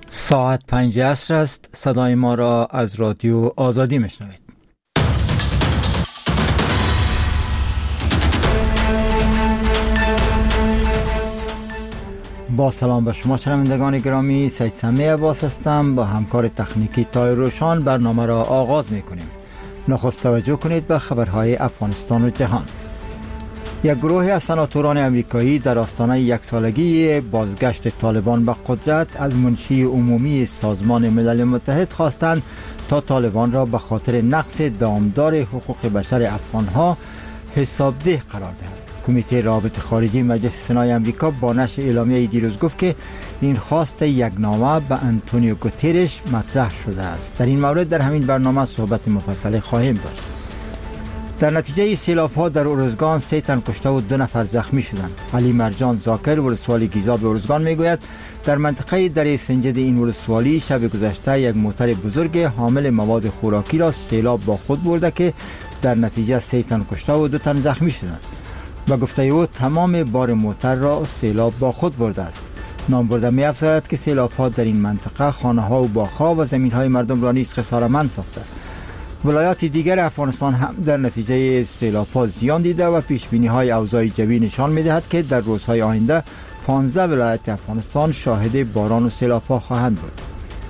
ساعت 5 عصر است. صدای ما را از رادیو آزادی میشنوید. با سلام به شما شنوندگان گرامی، سید سمی عباس هستم. با همکار تکنیکی تای روشان برنامه را آغاز میکنیم. نخست توجه کنید به خبرهای افغانستان و جهان. یک گروه از سناتوران امریکایی در آستانه یک سالگی بازگشت طالبان به قدرت از منشی عمومی سازمان ملل متحد خواستند تا طالبان را به خاطر نقض دامدار حقوق بشر افغانها حسابده قرار دهد. کمیته رابطه خارجی مجلس سنای امریکا با نشر اعلامیه دیروز گفت که این خواست یک نامه به انتونیو گوترش مطرح شده است. در این مورد در همین برنامه صحبت مفصل خواهیم داشت. در نتیجه سیلاب‌ها در ارزگان 3 تن کشته و 2 نفر زخمی شدند. علی مرجان زاکر ولسوالی گیزاب ارزگان میگوید در منطقه دره سنجد این ولسوالی شب گذشته یک موتر بزرگ حامل مواد خوراکی را سیلاب با خود برده که در نتیجه 3 تن کشته و 2 تن زخمی شدند. با گفته او تمام بار موتر را سیلاب با خود برده است. نام برده می افزاید که سیلاب‌ها در این منطقه خانه‌ها و باغ‌ها و زمین‌های مردم را نیز خساره‌مند ساخته. ولایات دیگر افغانستان هم در نتیجه سیلاب‌ها زیان دیده و پیشبینی‌های اوضاع جوی نشان می‌دهد که در روزهای آینده 15 ولایت افغانستان شاهد باران و سیلاب‌ها خواهند بود.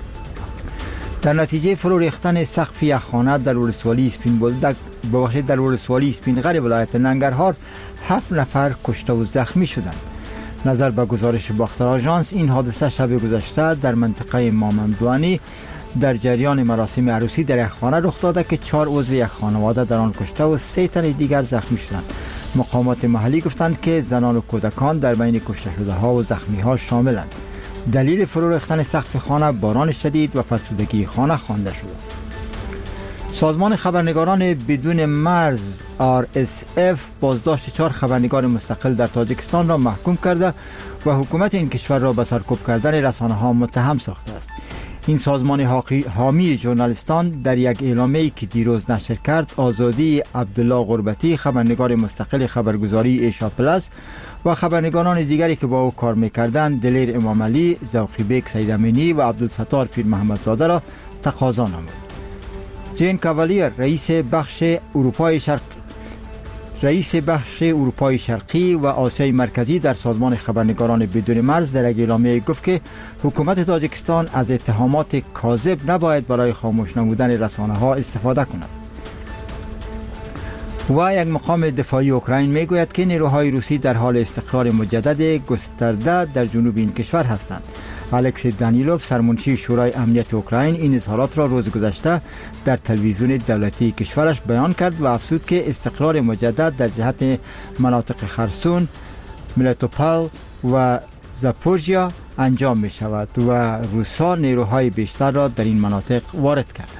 در نتیجه فرو ریختن سقف یک خانه در ولسوالی اسپین بولدک در ولسوالی اسپینغر ولایت ننگرهار 7 نفر کشته و زخمی شدند. نظر به گزارش باختر آژانس این حادثه شب گذشته در منطقه مامندوانی در جریان مراسم عروسی در یک خانه رخ داده که 4 عضو یک خانواده در آن کشته و 3 تن دیگر زخمی شدند. مقامات محلی گفتند که زنان و کودکان در بین کشته شده ها و زخمی ها شاملند. دلیل فرو ریختن سقف خانه باران شدید و فرسودگی خانه خوانده شده. سازمان خبرنگاران بدون مرز RSF بازداشت 4 خبرنگار مستقل در تاجیکستان را محکوم کرده و حکومت این کشور را به سرکوب کردن رسانه‌ها متهم ساخته است. این سازمان حامی ژورنالیستان در یک اعلامیه‌ای که دیروز نشر کرد آزادی عبدالله غربتی خبرنگار مستقل خبرگزاری ایشا پلاس و خبرنگاران دیگری که با او کار می‌کردند دلیر امام علی، ذوقی بیگ سید امینی و عبدالستار پیر محمدزاده را تقاضا نمود. جین کاولیر رئیس بخش اروپای شرقی و آسیای مرکزی در سازمان خبرنگاران بدون مرز در یک اعلامیه گفت که حکومت تاجیکستان از اتهامات کاذب نباید برای خاموش نمودن رسانه‌ها استفاده کند. و یک مقام دفاعی اوکراین میگوید که نیروهای روسی در حال استقرار مجدد گسترده در جنوب این کشور هستند. الکس دانیلوف سرمنشی شورای امنیت اوکراین این اظهارات را روز گذشته در تلویزیون دولتی کشورش بیان کرد و افزود که استقرار مجدد در جهت مناطق خرسون، ملتوپول و زاپورژیا انجام می شود و روسا نیروهای بیشتر را در این مناطق وارد کردند.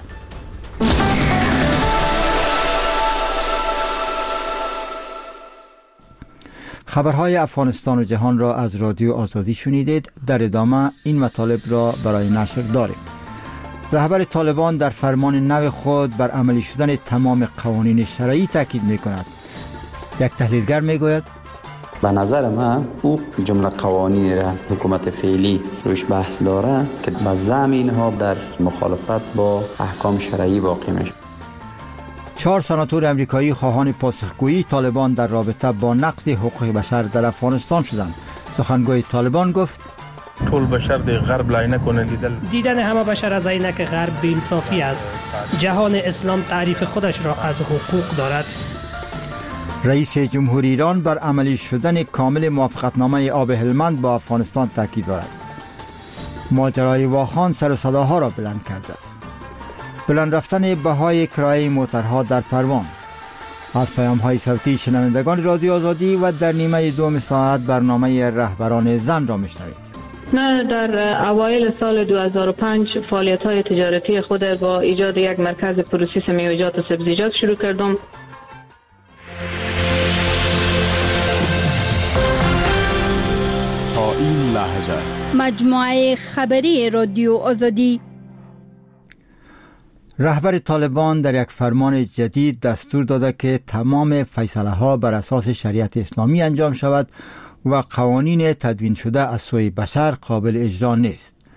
خبرهای افغانستان و جهان را از رادیو آزادی شنیدید. در ادامه این مطالب را برای نشر داریم. رهبر طالبان در فرمان نو خود بر عملی شدن تمام قوانین شرعی تاکید می کند. یک تحلیلگر می گوید به نظر من او جمله قوانین را حکومت فعلی روش بحث داره که به زمین ها در مخالفت با احکام شرعی واقع میشه. 4 سناتور امریکایی خواهان پاسخگویی طالبان در رابطه با نقض حقوق بشر در افغانستان شدند. سخنگوی طالبان گفت طول بشر در غرب لای نکنه دیدن همه بشر از عینک غرب بی‌انصافی است. جهان اسلام تعریف خودش را از حقوق دارد. رئیس جمهوری ایران بر عملی شدن کامل موافقتنامه آب هلمند با افغانستان تاکید دارد. ماجرای واخان سر و صداها را بلند کرده است. بلند رفتن بهای کرایه موترها در پروان. از پیام‌های صوتی شنوندگان رادیو آزادی و در نیمه دوم ساعت برنامه رهبران زن را میشنوید. من در اوایل سال 2005 فعالیت‌های تجارتی خود با ایجاد یک مرکز پروسس میوه‌جات و سبزیجات شروع کردم. تا این لحظه مجموعه خبری رادیو آزادی. رهبر طالبان در یک فرمان جدید دستور داده که تمام فیصله ها بر اساس شریعت اسلامی انجام شود و قوانین تدوین شده از سوی بشر قابل اجرا نیست.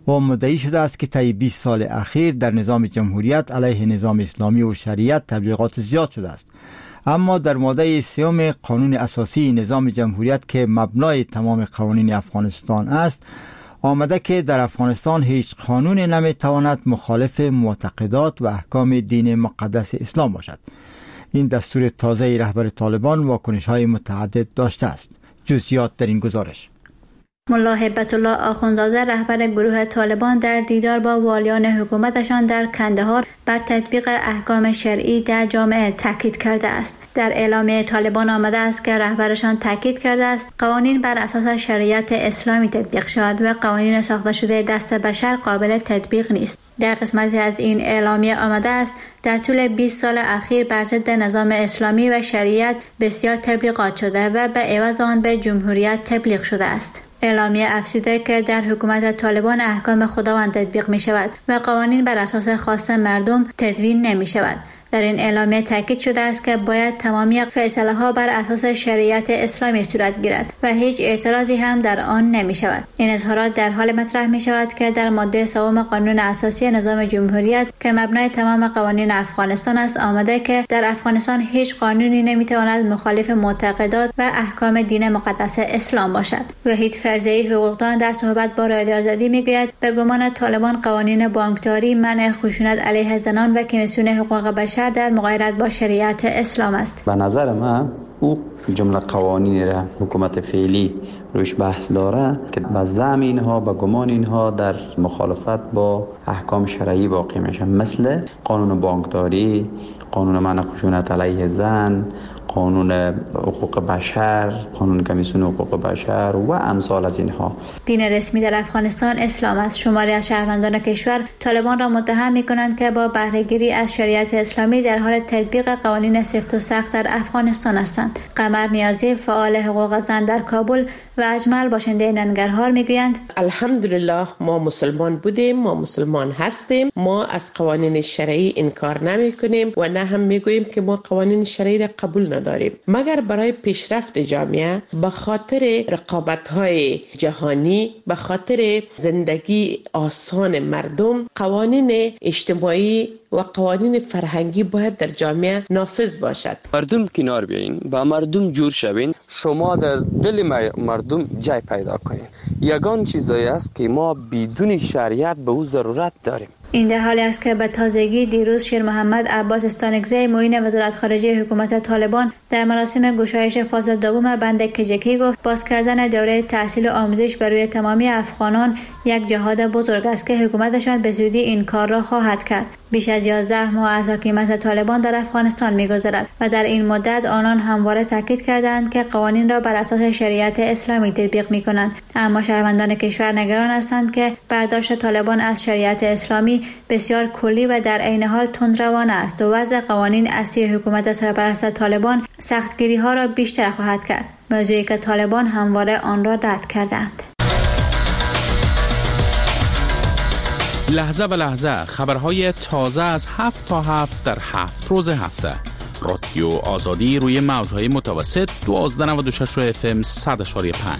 و مدعی شده است که طی 20 سال اخیر در نظام جمهوریت علیه نظام اسلامی و شریعت تبلیغات زیاد شده است. اما در ماده 3 قانون اساسی نظام جمهوریت که مبنای تمام قوانین افغانستان است، آمده که در افغانستان هیچ قانون نمیتواند مخالف معتقدات و احکام دین مقدس اسلام باشد. این دستور تازه رهبر طالبان واکنش‌های متعدد داشته است. جزئیات در این گزارش. ملا هیبت الله آخوندزاده رهبر گروه طالبان در دیدار با والیان حکومتشان در کندهار بر تطبیق احکام شرعی در جامعه تاکید کرده است. در اعلامیه طالبان آمده است که رهبرشان تاکید کرده است قوانین بر اساس شریعت اسلامی تطبیق شود و قوانین ساخته شده دست بشر قابل تطبیق نیست. در قسمتی از این اعلامیه آمده است در طول 20 سال اخیر بر ضد نظام اسلامی و شریعت بسیار تبلیغات شده و به عوض آن به جمهوریت تبلیغ شده است. اعلامیه افزوده که در حکومت طالبان احکام خداوند تطبیق می شود و قوانین بر اساس خواست مردم تدوین نمی شود. در این اعلامیه تاکید شده است که باید تمامی فیصله ها بر اساس شریعت اسلامی صورت گیرد و هیچ اعتراضی هم در آن نمی شود. این اظهارات در حال مطرح می شود که در ماده 3 قانون اساسی نظام جمهوریت که مبنای تمام قوانین افغانستان است آمده که در افغانستان هیچ قانونی نمی تواند مخالف معتقدات و احکام دین مقدس اسلام باشد. وحید فرزی حقوقدان در صحبت با رادیو آزادی می گوید به گمان طالبان قوانین بانکداری، منع خشونت علیه زنان و کمیسیون حقوق بشر در مغایرت با شریعت اسلام است. به نظر من او جمله قوانین را حکومت فعلی روش بحث داره که به زعم اینها، به گمان اینها در مخالفت با احکام شرعی واقع میشه، مثل قانون بانکداری، قانون منع خشونت علیه زن، قانون حقوق بشر، قانون کمیسیون حقوق بشر و امثال از اینها. دین رسمی در افغانستان اسلام است. شماری از شهروندان کشور طالبان را متهم می‌کنند که با بهره‌گیری از شریعت اسلامی در حال تطبیق قوانین سفت و سخت در افغانستان هستند. قمر نیازی فعال حقوق زن در کابل و اجمل باشنده ننگرهار میگویند الحمدلله ما مسلمان بودیم، ما مسلمان هستیم، ما از قوانین شرعی انکار نمی‌کنیم و نه هم میگوییم که ما قوانین شرعی را قبول نداریم، مگر برای پیشرفت جامعه، به خاطر رقابت‌های جهانی، به خاطر زندگی آسان مردم، قوانین اجتماعی و قوانین فرهنگی باید در جامعه نافذ باشد. مردم کنار بیاین، با مردم جور شوین، شما در دل مردم جای پیدا کنین. یگان چیزایی است که ما بدون شریعت به او ضرورت داریم. این در حالی است که به تازگی دیروز شیر محمد عباس استانکزی معین وزارت خارجه حکومت طالبان در مراسم گشایش فاز دوم بند کجکی گفت باز کردن دوره تحصیل و آموزش برای تمامی افغانان یک جهاد بزرگ است که حکومتشان به زودی این کار را خواهد کرد. بیش از 11 ماه از حکومت طالبان در افغانستان می‌گذرد و در این مدت آنان همواره تاکید کردند که قوانین را بر اساس شریعت اسلامی تطبیق می‌کنند. اما شهروندان کشور نگران هستند که برداشت طالبان از شریعت اسلامی بسیار کلی و در عین حال تندروانه است و وضع قوانین اصلی حکومت سرپرست طالبان سختگیری‌ها را بیشتر خواهد کرد، موضوعی که طالبان همواره آن را رد کردند. لحظه به لحظه خبرهای تازه از 7 تا 7 در 7 روز هفته. رادیو آزادی روی موج‌های متوسط 1296 FM 100.5.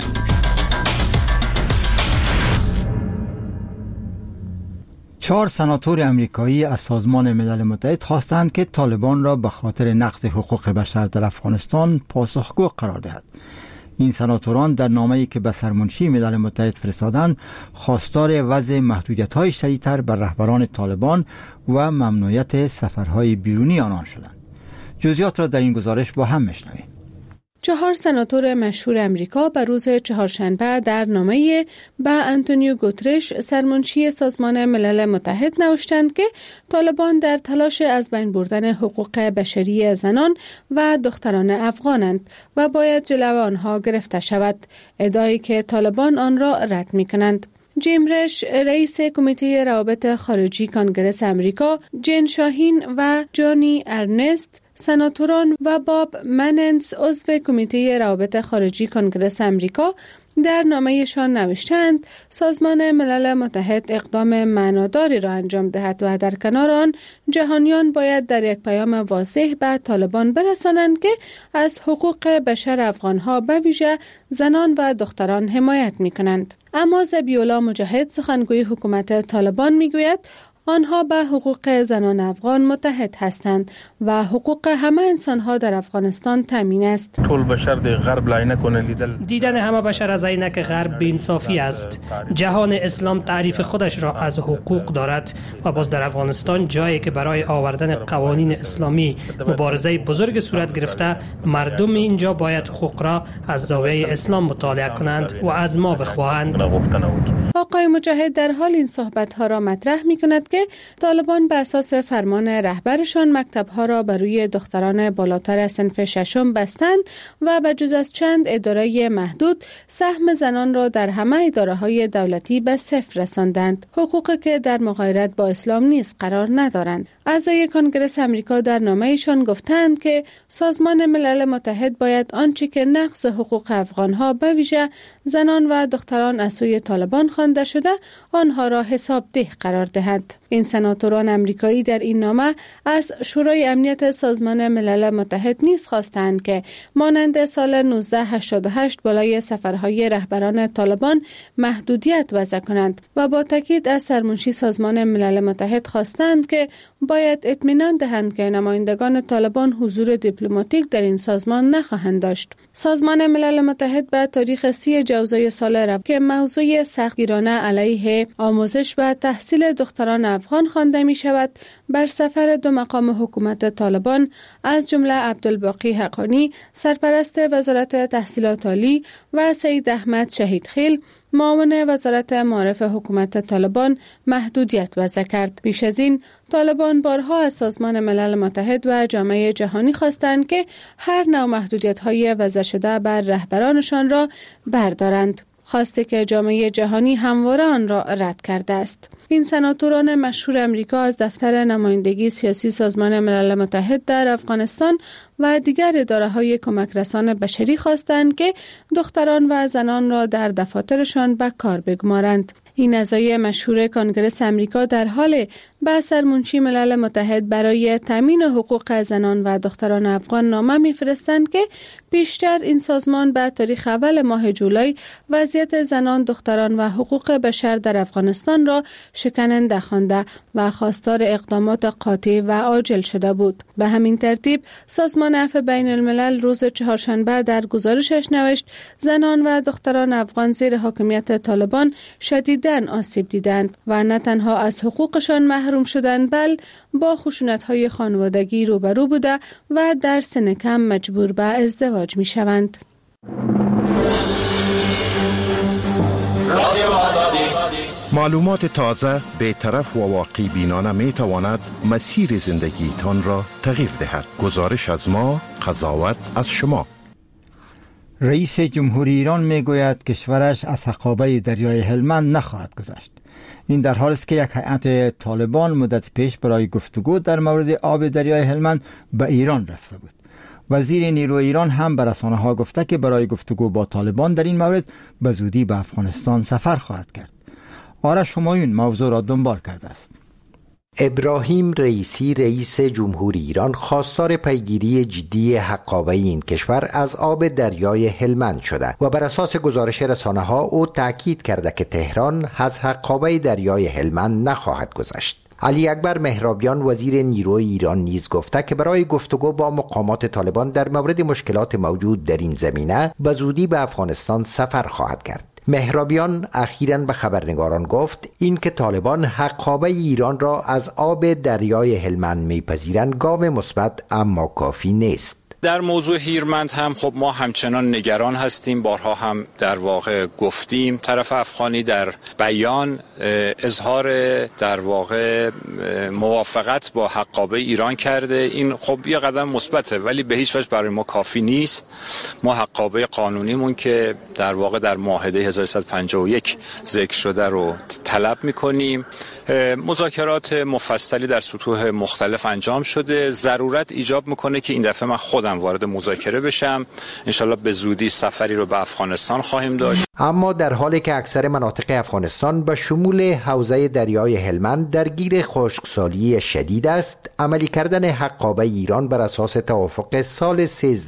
4 سناتور امریکایی از سازمان ملل متحد خواستند که طالبان را به خاطر نقض حقوق بشر در افغانستان پاسخگو قرار دهد. این سناتوران در نامه‌ای که به سرمنشی ملل متحد فرستادند خواستار وضع محدودیت‌های شدیدتر بر رهبران طالبان و ممنوعیت سفرهای بیرونی آنان شدند. جزئیات را در این گزارش با هم میشنویم. 4 سناتور مشهور امریکا به روز چهارشنبه در نامه به آنتونیو گوترش سرمنشی سازمان ملل متحد نوشتند که طالبان در تلاش از بین بردن حقوق بشری زنان و دختران افغانند و باید جلو آنها گرفته شود، ادعایی که طالبان آن را رد می‌کنند. جیم رش رئیس کمیته روابط خارجی کانگرس امریکا، جین شاهین و جانی ارنست سناتوران و باب مننس عضو کمیته روابط خارجی کانگرس امریکا در نامه‌شان نوشتند سازمان ملل متحد اقدام معناداری را انجام دهد و در کنار آن جهانیان باید در یک پیام واضح به طالبان برسانند که از حقوق بشر افغانها به ویژه زنان و دختران حمایت می‌کنند. اما ذبیح‌الله مجاهد سخنگوی حکومت طالبان می‌گوید آنها به حقوق زنان افغان متحد هستند و حقوق همه انسان‌ها در افغانستان تامین است. طول بشر در غرب لعینه کنه دیدن همه بشر از عینک غرب بی‌انصافی است. جهان اسلام تعریف خودش را از حقوق دارد و باز در افغانستان جایی که برای آوردن قوانین اسلامی مبارزه بزرگ صورت گرفته، مردم اینجا باید حقوق را از زاویه اسلام مطالعه کنند و از ما بخواهند. آقای مجاهد در حال این صحبت‌ها را مطرح می‌کند که طالبان به اساس فرمان رهبرشان مکتب‌ها را بر روی دختران بالاتر صنف ششم بستند و به جز از چند اداره محدود سهم زنان را در همه اداره‌های دولتی به صفر رساندند، حقوقی که در مغایرت با اسلام نیز قرار ندارند. اعضای کنگره آمریکا در نامه‌شان گفتند که سازمان ملل متحد باید آنچه که نقض حقوق افغان‌ها به ویژه زنان و دختران از سوی طالبان خوانده شده آنها را حسابده قرار دهد. این سناتوران آمریکایی در این نامه از شورای امنیت سازمان ملل متحد نیز خواستند که مانند سال 1988 بالای سفرهای رهبران طالبان محدودیت وضع کنند و با تاکید از سرمنشی سازمان ملل متحد خواستند که باید اطمینان دهند که نمایندگان طالبان حضور دیپلماتیک در این سازمان نخواهند داشت. سازمان ملل متحد به تاریخ 30 جوزای سال رفت که موضوع سختگیرانه علیه آموزش و تحصیل دختران افغان خوانده می شود بر سفر دو مقام حکومت طالبان از جمله عبدالباقی حقانی سرپرست وزارت تحصیلات عالی و سید احمد شهیدخیل معاون وزارت معارف حکومت طالبان محدودیت وضع کرد. بیش از این طالبان بارها از سازمان ملل متحد و جامعه جهانی خواستند که هر نوع محدودیت‌های وضع شده بر رهبرانشان را بردارند، خواسته که جامعه جهانی همواره آن را رد کرده است. این سناتوران مشهور امریکا از دفتر نمایندگی سیاسی سازمان ملل متحد در افغانستان و دیگر اداره‌های کمک رسان بشری خواستند که دختران و زنان را در دفاترشان به کار بگمارند. این اعضای مشهور کنگره آمریکا در حال به سرمنشی ملل متحد برای تامین حقوق زنان و دختران افغان نامه می‌فرستند که بیشتر این سازمان به تاریخ اول ماه جولای وضعیت زنان، دختران و حقوق بشر در افغانستان را شکننده خوانده و خواستار اقدامات قاطع و عاجل شده بود. به همین ترتیب سازمان عفو بین الملل روز چهارشنبه در گزارشش نوشت زنان و دختران افغان زیر حاکمیت طالبان شدیداً آسیب دیدند و نه تنها از حقوقشان محروم شدند بل با خشونت‌های خانوادگی روبرو بوده و در سن کم مجبور به ازدواج می‌شوند. معلومات تازه، بی‌طرف و واقعی بینانه می تواند مسیر زندگی تان را تغییر دهد. گزارش از ما، قضاوت از شما. رئیس جمهوری ایران می گوید کشورش از حقابه دریای هلمند نخواهد گذشت. این در حالی است که یک هیئت طالبان مدت پیش برای گفتگو در مورد آب دریای هلمند به ایران رفته بود. وزیر نیروی ایران هم به رسانه‌ها گفته که برای گفتگو با طالبان در این مورد به زودی به افغانستان سفر خواهد کرد. آرش همایون موضوع را دنبال کرده است. ابراهیم رئیسی رئیس جمهوری ایران خواستار پیگیری جدی حقابه این کشور از آب دریای هلمند شده و بر اساس گزارش رسانه‌ها او تاکید کرده که تهران از حقابه دریای هلمند نخواهد گذشت. علی اکبر مهرابیان وزیر نیروی ایران نیز گفته که برای گفتگو با مقامات طالبان در مورد مشکلات موجود در این زمینه به زودی به افغانستان سفر خواهد کرد. مهرابیان اخیراً به خبرنگاران گفت این که طالبان حقابه ایران را از آب دریای هلمند میپذیرند گام مثبت اما کافی نیست. در موضوع هیرمند هم خب ما همچنان نگران هستیم. بارها هم در واقع گفتیم طرف افغانی در بیان اظهار در واقع موافقت با حقابه ایران کرده. این خب یه قدم مثبته ولی به هیچ وجه برای ما کافی نیست. ما حقابه قانونیمون که در واقع در معاهده 1151 ذکر شده رو طلب می‌کنیم مذاکرات مفصلی در سطوح مختلف انجام شده. ضرورت ایجاب میکنه که این دفعه من خودم وارد مذاکره بشم. انشالله به زودی سفری رو به افغانستان خواهیم داشت. اما در حالی که اکثر مناطق افغانستان به شمول حوزه دریای هلمند درگیر خشکسالی شدید است، عملی کردن حقابه ایران بر اساس توافق سال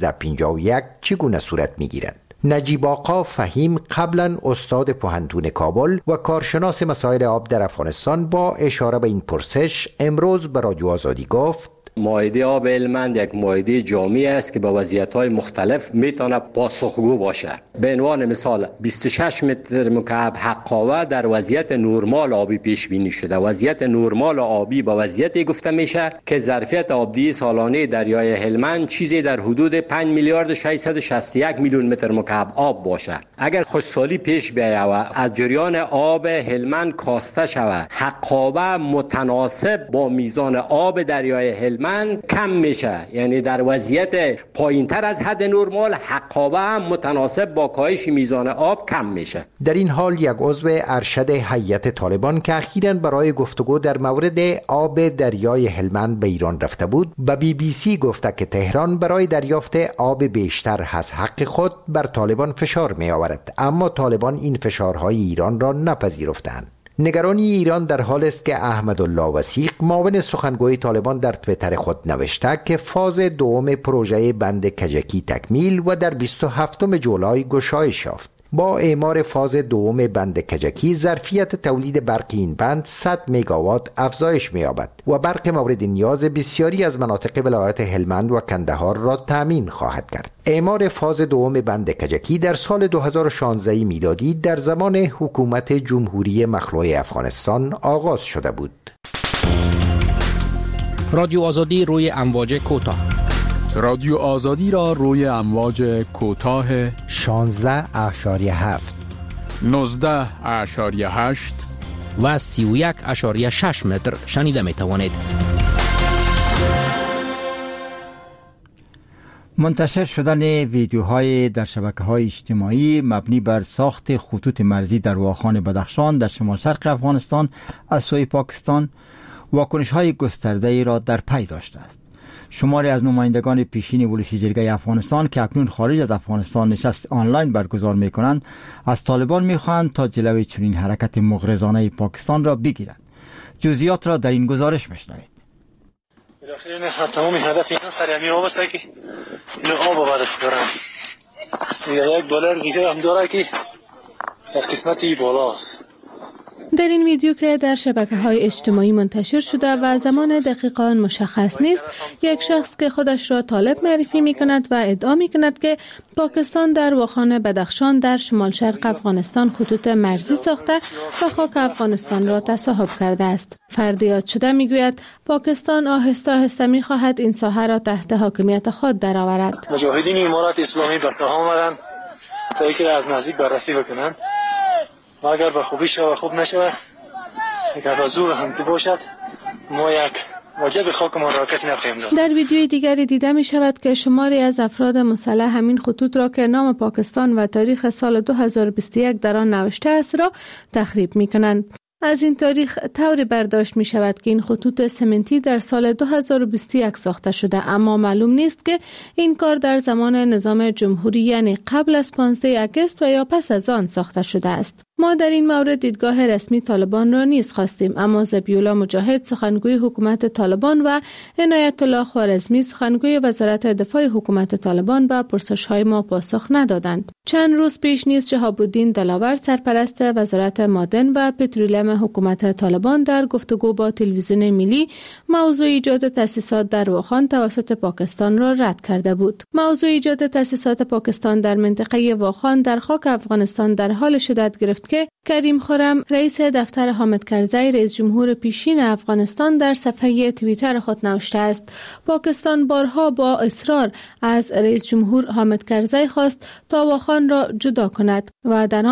1351 چگونه صورت میگیرد؟ نجیب آقا فهیم قبلا استاد پوهنتون کابل و کارشناس مسائل آب در افغانستان با اشاره به این پرسش امروز به رادیو آزادی گفت: معاهده آب هلمند یک معاهده جامع است که با وضعیت‌های مختلف میتونه پاسخگو باشه. به عنوان مثال 26 متر مکعب حقابه در وضعیت نرمال آبی پیش بینی شده. وضعیت نرمال آبی با وضعیتی گفته میشه که ظرفیت آبدهی سالانه دریای هلمند چیزی در حدود 5 میلیارد 661 میلیون متر مکعب آب باشه. اگر خشکسالی پیش بیاید و از جریان آب هلمند کاسته شود، حقابه متناسب با میزان آب دریای هلمند کم میشه، یعنی در وضعیت پایینتر از حد نرمال حقابه هم متناسب با کاهش میزان آب کم میشه. در این حال یک عضو ارشد هیئت طالبان که اخیراً برای گفتگو در مورد آب دریای هلمند به ایران رفته بود، به BBC گفته که تهران برای دریافت آب بیشتر از حق خود بر طالبان فشار می آورد، اما طالبان این فشارهای ایران را نپذیرفتند. نگرانی ایران در حال است که احمدالله وثیق معاون سخنگوی طالبان در توییتر خود نوشته که فاز دوم پروژه بند کجکی تکمیل و در 27 جولای گشایش یافت. با اعمار فاز دوم بند کجکی ظرفیت تولید برق این بند 100 مگاوات افزایش می‌یابد و برق مورد نیاز بسیاری از مناطق ولایت هلمند و کندهار را تامین خواهد کرد. اعمار فاز دوم بند کجکی در سال 2016 میلادی در زمان حکومت جمهوری مخلوع افغانستان آغاز شده بود. رادیو آزادی روی امواج کوتاه. رادیو آزادی را روی امواج کوتاه 16.7 19.8 و 31.6 متر شنیده می توانید. منتشر شدن ویدیوهای در شبکه‌های اجتماعی مبنی بر ساخت خطوط مرزی در واخان بدخشان در شمال شرق افغانستان از سوی پاکستان واکنش‌های گسترده‌ای را در پی داشته است. شماری از نمایندگان پیشین ولسی جرگه افغانستان که اکنون خارج از افغانستان نشست آنلاین برگزار می‌کنند، از طالبان می‌خواهند تا جلوی چنین حرکت مغرضانه پاکستان را بگیرند. جزئیات را در این گزارش می‌شنوید. بالاخره تمام هدف اینا سریعی آب است که اینو آب وارد کنن. یک بالر دیگه هم داره که در قسمتی بالاست. در این ویدیو که در شبکه‌های اجتماعی منتشر شده و زمان دقیق آن مشخص نیست، یک شخص که خودش را طالب معرفی می‌کند و ادعا می‌کند که پاکستان در واخان بدخشان در شمال شرق افغانستان خطوط مرزی ساخته و خاک افغانستان را تصاحب کرده است. فرد یاد شده می‌گوید پاکستان آهسته آهسته می‌خواهد این ساحه را تحت حاکمیت خود درآورد. مجاهدین امارات اسلامی به ساحه آمدن تا اینکه از نزدیک بررسی بکنند. و اگر به خوبی شود و خوب نشود، اگر به زور هم باشد، ما یک واجب خاکمان را کسی نخواهیم داد. در ویدیوی دیگری دیده می شود که شماری از افراد مسلح همین خطوط را که نام پاکستان و تاریخ سال 2021 در آن نوشته است را تخریب می کنند. از این تاریخ طوری برداشت می شود که این خطوط سمنتی در سال 2021 ساخته شده، اما معلوم نیست که این کار در زمان نظام جمهوری یعنی قبل از 15 آگوست و یا پس از آن ساخته شده است. ما در این مورد دیدگاه رسمی طالبان را نیز خواستیم، اما ذبیح‌الله مجاهد سخنگوی حکومت طالبان و عنایت الله خوارزمی سخنگوی وزارت دفاع حکومت طالبان به پرسش‌های ما پاسخ ندادند. چند روز پیش نیز شهاب الدین دلاور سرپرست وزارت معدن و پترولیم حکومت طالبان در گفتگو با تلویزیون ملی موضوع ایجاد تأسیسات در واخان توسط پاکستان را رد کرده بود. موضوع ایجاد تأسیسات پاکستان در منطقه واخان در خاک افغانستان در حال شدت گرفت که کریم خرم رئیس دفتر حامد کرزی رئیس جمهور پیشین افغانستان در صفحه توییتر خود نوشته است پاکستان بارها با اصرار از رئیس جمهور حامد کرزی خواست تا واخان را جدا کند و در آن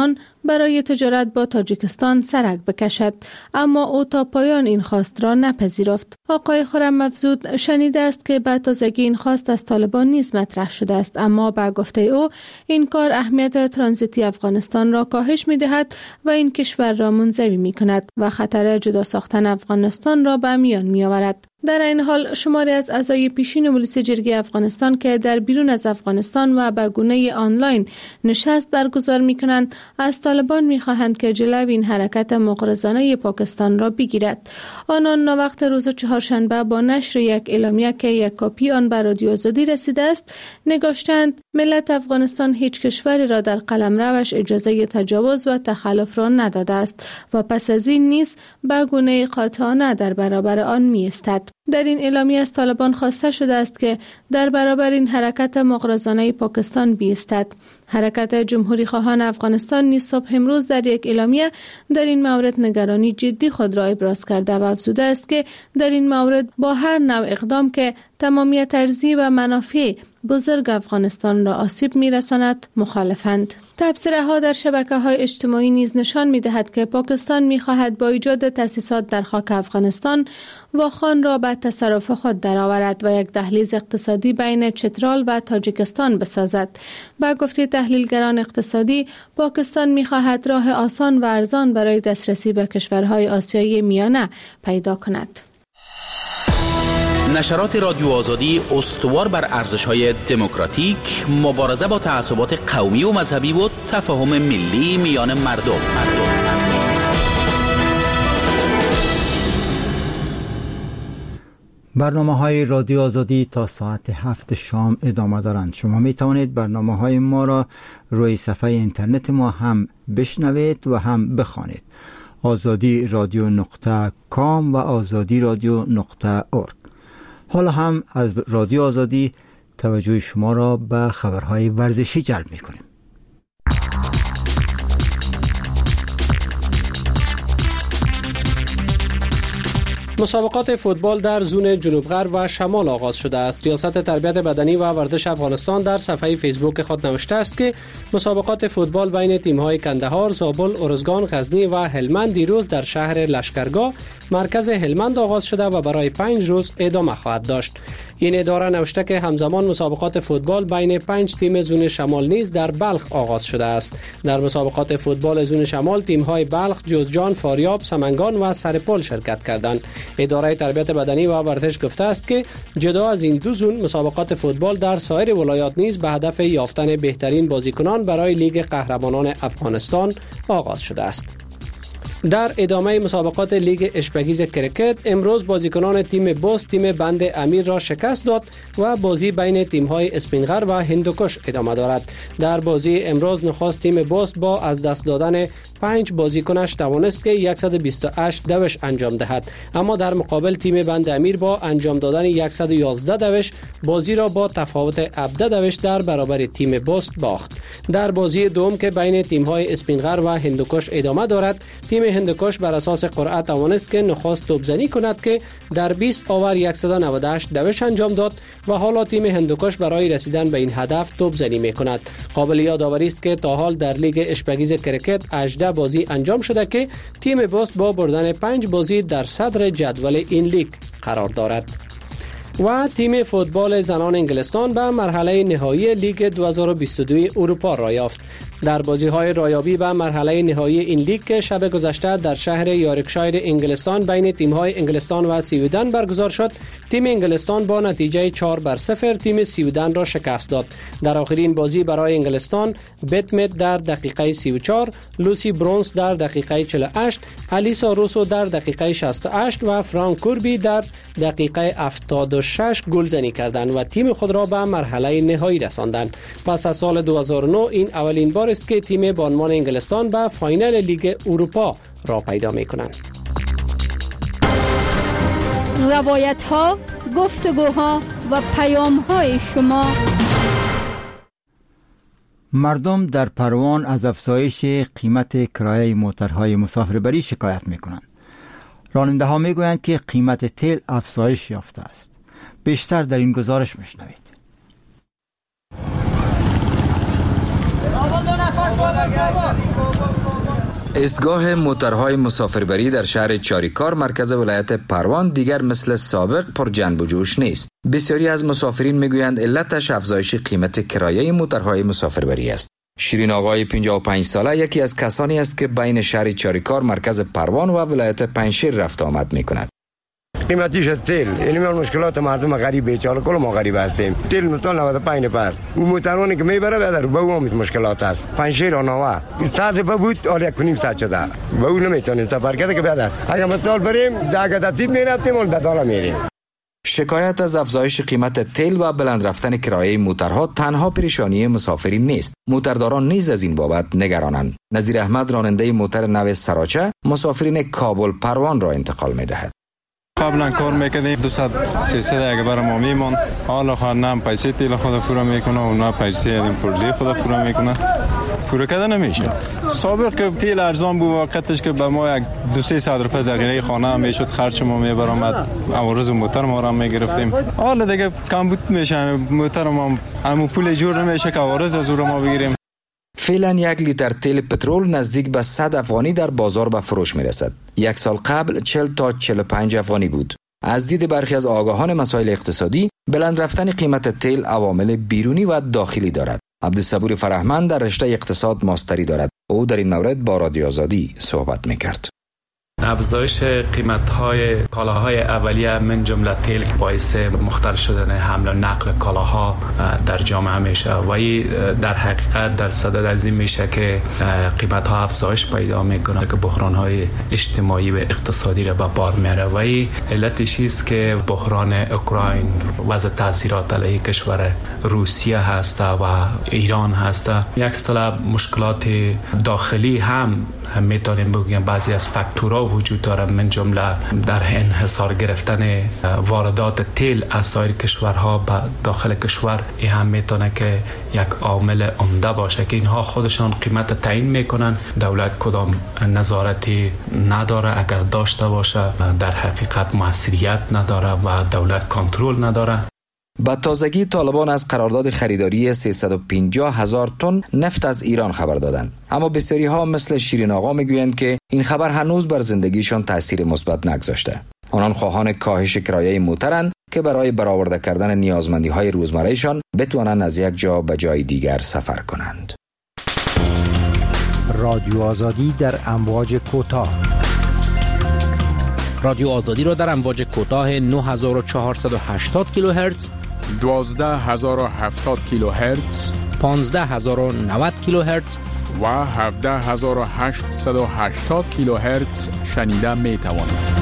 برای تجارت با تاجیکستان سرک بکشد، اما او تا پایان این خواست را نپذیرفت. آقای خرم مفزود شنیده است که به تازگی این خواست از طالبان نیز مطرح شده است، اما با گفته او این کار اهمیت ترانزیتی افغانستان را کاهش می‌دهد و این کشور را منزوی می‌کند و خطر جدا ساختن افغانستان را به میان می‌آورد. در این حال شماری از اعضای پیشین مجلس جرگه افغانستان که در بیرون از افغانستان و به گونه آنلاین نشست برگزار می‌کنند، از طالبان می‌خواهند که جلوی این حرکت مغرضانه پاکستان را بگیرد. آنان ناوقت روز چهارشنبه با نشر یک اعلامیه که یک کاپی آن به رادیو آزادی رسیده است نگاشتند ملت افغانستان هیچ کشوری را در قلمروش اجازه تجاوز و تخلف را نداده است و پس از این نیز به گونه قاطعانه در برابر آن می‌ایستد. در این اعلامیه از طالبان خواسته شده است که در برابر این حرکت مغرضانه پاکستان بایستد. حرکت جمهوری خواهان افغانستان نیز صبح امروز در یک اعلامیه در این مورد نگرانی جدی خود را ابراز کرده و افزوده است که در این مورد با هر نوع اقدام که تمامیت ارضی و منافع بزرگ افغانستان را آسیب می‌رساند مخالفند. تبصره‌ها در شبکه‌های اجتماعی نیز نشان می‌دهد که پاکستان می‌خواهد با ایجاد تأسیسات در خاک افغانستان واخان را به تصرف خود درآورد و یک دهلیز اقتصادی بین چترال و تاجیکستان بسازد. با گفته تحلیلگران اقتصادی، پاکستان می‌خواهد راه آسان و ارزان برای دسترسی به کشورهای آسیای میانه پیدا کند. نشرات رادیو آزادی استوار بر ارزش‌های دموکراتیک، مبارزه با تعصبات قومی و مذهبی و تفاهم ملی میان مردم. برنامه‌های رادیو آزادی تا ساعت 7 شام ادامه دارند. شما می توانید برنامه‌های ما را روی صفحه اینترنت ما هم بشنوید و هم بخوانید. azadi.com و azadi.org. حالا هم از رادیو آزادی توجه شما را به خبرهای ورزشی جلب می‌کنیم. مسابقات فوتبال در زون جنوب غرب و شمال آغاز شده است. ریاست تربیت بدنی و ورزش افغانستان در صفحه فیسبوک خود نوشته است که مسابقات فوتبال بین تیم‌های کندهار، زابل، ارزگان، غزنی و هلمند دیروز در شهر لشکرگاه مرکز هلمند آغاز شده و برای 5 روز ادامه خواهد داشت. این اداره نوشته که همزمان مسابقات فوتبال بین 5 تیم زون شمال نیز در بلخ آغاز شده است. در مسابقات فوتبال زون شمال تیم‌های بلخ، جوزجان، فاریاب، سمنگان و سرپل شرکت کردند. اداره تربیت بدنی و ورزش گفته است که جدا از این دو زون مسابقات فوتبال در سایر ولایات نیز به هدف یافتن بهترین بازیکنان برای لیگ قهرمانان افغانستان آغاز شده است. در ادامه مسابقات لیگ اشپگیز کرکت امروز بازیکنان تیم بوست تیم بند امیر را شکست داد و بازی بین تیم‌های اسپینغر و هندوکش ادامه دارد. در بازی امروز نخست تیم بوست با از دست دادن 5 بازیکنش توانست که 128 دوش انجام دهد، اما در مقابل تیم بند امیر با انجام دادن 111 دوش بازی را با تفاوت 17 دوش در برابر تیم بوست باخت. در بازی دوم که بین تیم‌های اسپینغر و هندوکش ادامه دارد، تیم هندوکش بر اساس قرعه توانست که نخست توپزنی کند که در 20 اوور 198 دوش انجام داد و حالا تیم هندوکش برای رسیدن به این هدف توپزنی می‌کند. قابل یادآوری است که تا حال در لیگ اشپگیز کرکت 18 بازی انجام شده که تیم بوست با بردن 5 بازی در صدر جدول این لیگ قرار دارد. و تیم فوتبال زنان انگلستان به مرحله نهایی لیگ 2022 اروپا را یافت. در بازی‌های رایابی به مرحله نهایی این لیگ که شب گذشته در شهر یارکشایر انگلستان بین تیم‌های انگلستان و سویدن برگزار شد، تیم انگلستان با نتیجه 4-0 تیم سویدن را شکست داد. در آخرین بازی برای انگلستان، بتمت در دقیقه 34، لوسی برونز در دقیقه 48، الیسا روسو در دقیقه 68 و فرانک کوربی در دقیقه 76 گلزنی کردند و تیم خود را به مرحله نهایی رساندند. پس از سال 2009 این اولین بار است که تیم بانوان انگلستان به فاینال لیگ اروپا را پیدا می‌کنند. روایت‌ها، گفتگوها و پیام‌های شما. مردم در پروان از افزایش قیمت کرایه موترهای مسافربری شکایت می‌کنند. راننده ها میگویند که قیمت تیل افزایش یافته است. بیشتر در این گزارش میشنوید. ایستگاه موترهای مسافربری در شهر چاریکار مرکز ولایت پروان دیگر مثل سابق پر جنب و جوش نیست. بسیاری از مسافرین میگویند علتش افزایش قیمت کرایه موترهای مسافربری است. شیرین آقای 55 ساله یکی از کسانی است که بین شهر چاریکار مرکز پروان و ولایت پنجشیر رفت آمد میکند. قیمتیش از تیل، یعنی مشکلات مردم غریب بیچاره، کل ما غریب هستیم. تیل مثلا 95 پس اون موترانی که میبره بدر به اون مشکلات است. پنجشیر و نوه 100 روپیه بود، حالا 1.5 ساعت شده. به اون نمیتونیم سفر کرده که بدر. اگه مثلا بریم اگه تدید میرفتیم اون دالا میریم. شکایت از افزایش قیمت تیل و بلند رفتن کرایه موترها تنها پریشانی مسافرین نیست. موترداران نیز از این بابت نگرانند. نظیر احمد راننده موتر نو سراچه مسافرین کابل پروان را انتقال می‌دهد. قبلا کار میکردیم 200-300 اگه برام میمون، حالا خواهد نه پیسه تیل خود پورا میکنه و نه پیسه این پرزی خود پورا میکنه، پورا کده نمیشه. سابق که تیل ارزان بود وقتش که به ما 200-300 روپیه ذخیره خانه هم میشد، خرج ما میبرامد، عوارض موتر ما را میگرفتیم. حالا دیگه کمبود میشه، موتر ما همون پول جور نمیشه که عوارض از ما بگیریم. فعلا 1 لیتر تیل پترول نزدیک به 100 افغانی در بازار به فروش میرسد. 1 سال قبل 40 تا 45 افغانی بود. از دید برخی از آگاهان مسائل اقتصادی، بلند رفتن قیمت تیل عوامل بیرونی و داخلی دارد. عبدالصبور فرهمند در رشته اقتصاد ماستری دارد. او در این مورد با رادیو آزادی صحبت میکرد. افزایش قیمت‌های کالاهای اولیه من جمله تیل که باعث مختل شدن حمل و نقل کالاها در جامعه میشه و این در حقیقت در صدد از این میشه که قیمت‌ها افزایش پیدا میکنه که بحران‌های اجتماعی و اقتصادی را به بار میاره و این علتش است که بحران اوکراین وضع تاثیرات علیه کشور روسیه هست و ایران هست. یک سلسله مشکلات داخلی هم میتونیم بگیم بعضی از فاکتورها وجود داره، من جمله در انحصار گرفتن واردات تیل از سایر کشورها به داخل کشور. این هم میتونه که یک عامل عمده باشه که اینها خودشان قیمت تعیین میکنن. دولت کدام نظارتی نداره، اگر داشته باشه در حقیقت موثریت نداره و دولت کنترل نداره. با تازگی طالبان از قرارداد خریداری 350,000 تن نفت از ایران خبر دادند، اما بسیاری ها مثل شیرین آقا میگویند که این خبر هنوز بر زندگیشان تاثیر مثبت نگذاشته. آنان خواهان کاهش کرایه موترند که برای برآورده کردن نیازمندی های روزمرهشان بتوانند از یک جا به جای دیگر سفر کنند. رادیو آزادی در امواج کوتاه. رادیو آزادی را در امواج کوتاه 9480 کیلوهرتز، 12070 کیلوهرتز، 15090 کیلوهرتز و 17880 کیلوهرتز شنیده می توانید.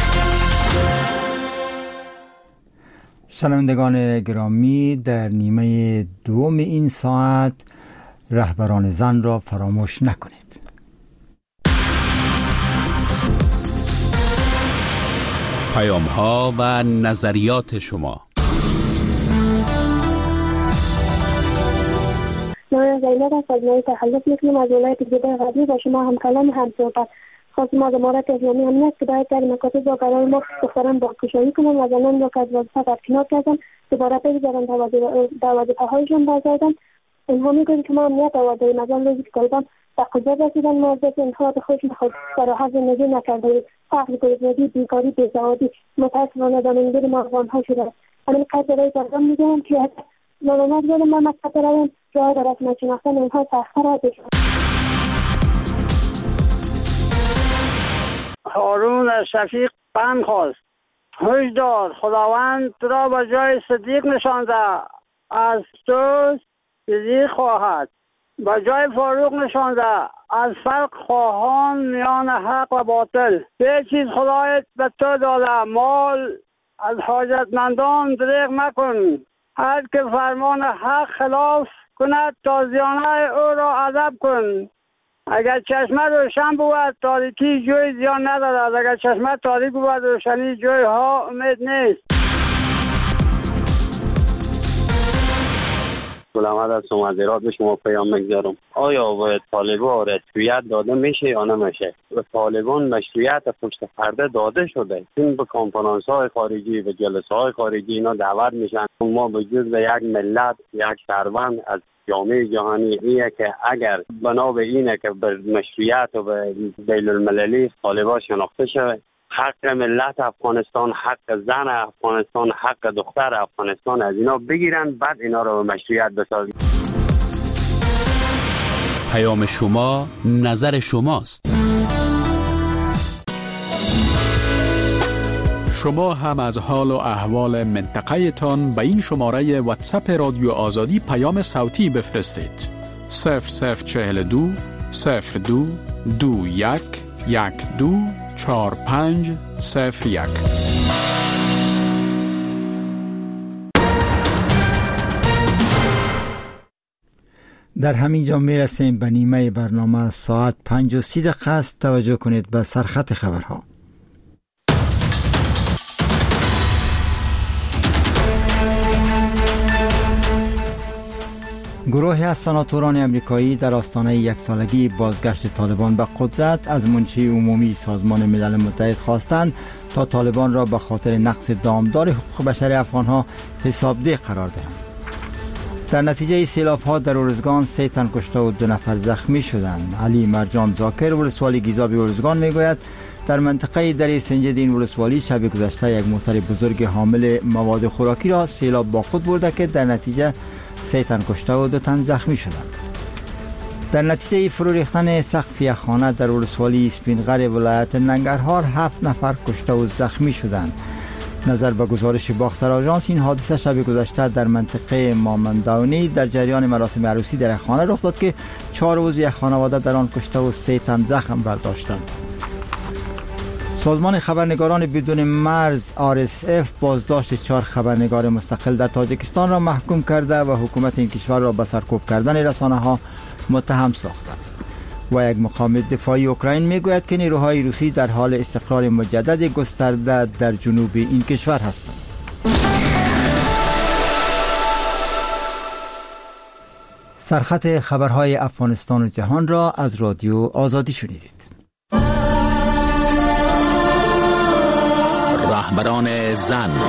شنوندگان گرامی، در نیمه دوم این ساعت رهبران زن را فراموش نکنید. پیام ها و نظریات شما. من زینب از مجموعه تخلف میکنم از ولایت گیده غربی و شما هم کلام هم صحبت. خواست ما امارات اسلامی امنیت که باید در مکاتب و قرار ما دختران با کشایی کنن و زنان را که از وظیفه برکنار کردن دوباره بگذارن در وظیفه‌هایشان بازگردن. اینها میگویند که ما امنیت آورده‌ایم، از آن روزی که طالبان به قدرت رسیدن ما از دست اینها به خودشون فراحت زندگی نکرده‌ایم. فقر، گرسنگی، بیکاری، بیسوادی متأسفانه دامنگیر ما افغان‌ها شده است. همین قدر برای طالبان میگویم که ناممد بودم ما مکتب رویم راه در رسم شناختن اینها سخت‌تر است. هارون از شفیق پند خواست: هشدار، خداوند تو را به جای صدیق نشانده، از تو صدیق خواهد. به جای فاروق نشانده، از فرق خواهان میان حق و باطل. به چیز خدایت به تو داده، مال از حاجتمندان دریغ مکن. هر که فرمان حق خلاف کند تازیانه او را ادب کن. اگر چشمه روشن بود تاریکی جوی زیان ندارد، اگر چشمه تاریک بود روشنی جوی ها امید نیست. گلامد هستم از ایراد به شما پیام میگذارم. آیا به طالبان رسمیت داده میشه یا نمیشه؟ به طالبان مشروعیت پشت پرده داده شده. این به کنفرانس های خارجی و جلسه های خارجی اینا دعوت میشن. ما به جز یک ملت، یک شهروند از جامعه جهانی اینه که اگر بنا به اینه که به مشروعیت و به بین المللی طالبان شناخته شود، حق ملت افغانستان، حق زن افغانستان، حق دختر افغانستان از اینا بگیرن، بعد اینا رو به مشروعیت بسازن. پیام شما، نظر شماست. شما هم از حال و احوال منطقه تان به این شماره واتساپ رادیو آزادی پیام صوتی بفرستید. 0042 02 21 12 4501. در همین جا می رسیم به نیمه برنامه. ساعت 5:30 است. توجه کنید به سرخط خبرها. گروهی از سناتوران امریکایی در آستانه یک سالگی بازگشت طالبان به قدرت از منشی عمومی سازمان ملل متحد خواستند تا طالبان را به خاطر نقض دامدار حقوق بشر افغانها حسابده قرار دهند. در نتیجه سیلاب‌ها در ارزگان 3 تن کشته و 2 نفر زخمی شدند. علی مرجان زاکر ولسوالی گیزاب ارزگان میگوید در منطقه دره سنجد این ولسوالی شب گذشته یک موتر بزرگ حامل مواد خوراکی را سیلاب با خود برده که در نتیجه 3 تن کشته و 2 تن زخمی شدند. در نتیجه فرو ریختن سقف یک خانه در ولسوالی اسپینغر ولایت ننگرهار 7 نفر کشته و زخمی شدند. نظر به گزارش باختر آژانس این حادثه شب گذشته در منطقه مامنداونی در جریان مراسم عروسی در خانه رخ داد که 4 عضو یک خانواده در آن کشته و 3 تن زخم برداشتند. سازمان خبرنگاران بدون مرز RSF بازداشت 4 خبرنگار مستقل در تاجیکستان را محکوم کرده و حکومت این کشور را به سرکوب کردن رسانه‌ها متهم ساخته است. و یک مقام دفاعی اوکراین میگوید که نیروهای روسی در حال استقرار مجدد گسترده در جنوب این کشور هستند. سرخط خبرهای افغانستان و جهان را از رادیو آزادی شنیدید. رهبران زن.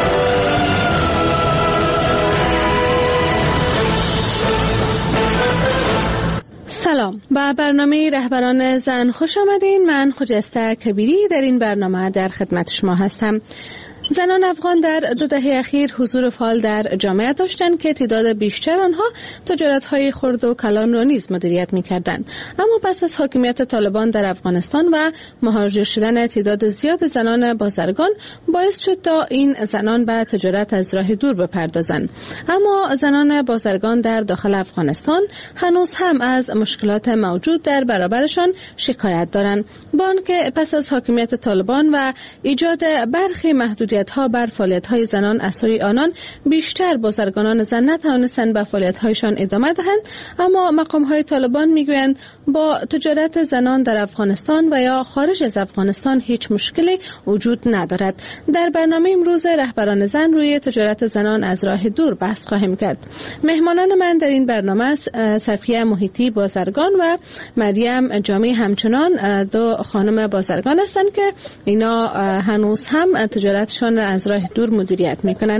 سلام، به برنامه رهبران زن خوش آمدین. من خجسته کبیری در این برنامه در خدمت شما هستم. زنان افغان در 2 دهه اخیر حضور فعال در جامعه داشتند که تعداد بیشتر آنها تجارت‌های خرد و کلان را نیز مدیریت می‌کردند. اما پس از حاکمیت طالبان در افغانستان و مهاجر شدن تعداد زیاد زنان بازرگان باعث شد تا این زنان به تجارت از راه دور بپردازند. اما زنان بازرگان در داخل افغانستان هنوز هم از مشکلات موجود در برابرشان شکایت دارند. با آنکه پس از حاکمیت طالبان و ایجاد برخی محدودیت‌ها بر فعالیت‌های زنان از سوی آنان، بیشتر بازرگانان زن نتوانستند به فعالیت‌هایشان ادامه دهند، اما مقام‌های طالبان می‌گویند با تجارت زنان در افغانستان و یا خارج از افغانستان هیچ مشکلی وجود ندارد. در برنامه امروز رهبران زن روی تجارت زنان از راه دور بحث خواهیم کرد. مهمانان من در این برنامه صفیه محیطی بازرگان و مریم جامی همچنان 2 خانم بازرگان هستند که اینا هنوز هم تجارتشان را از راه دور مدیریت میکنن.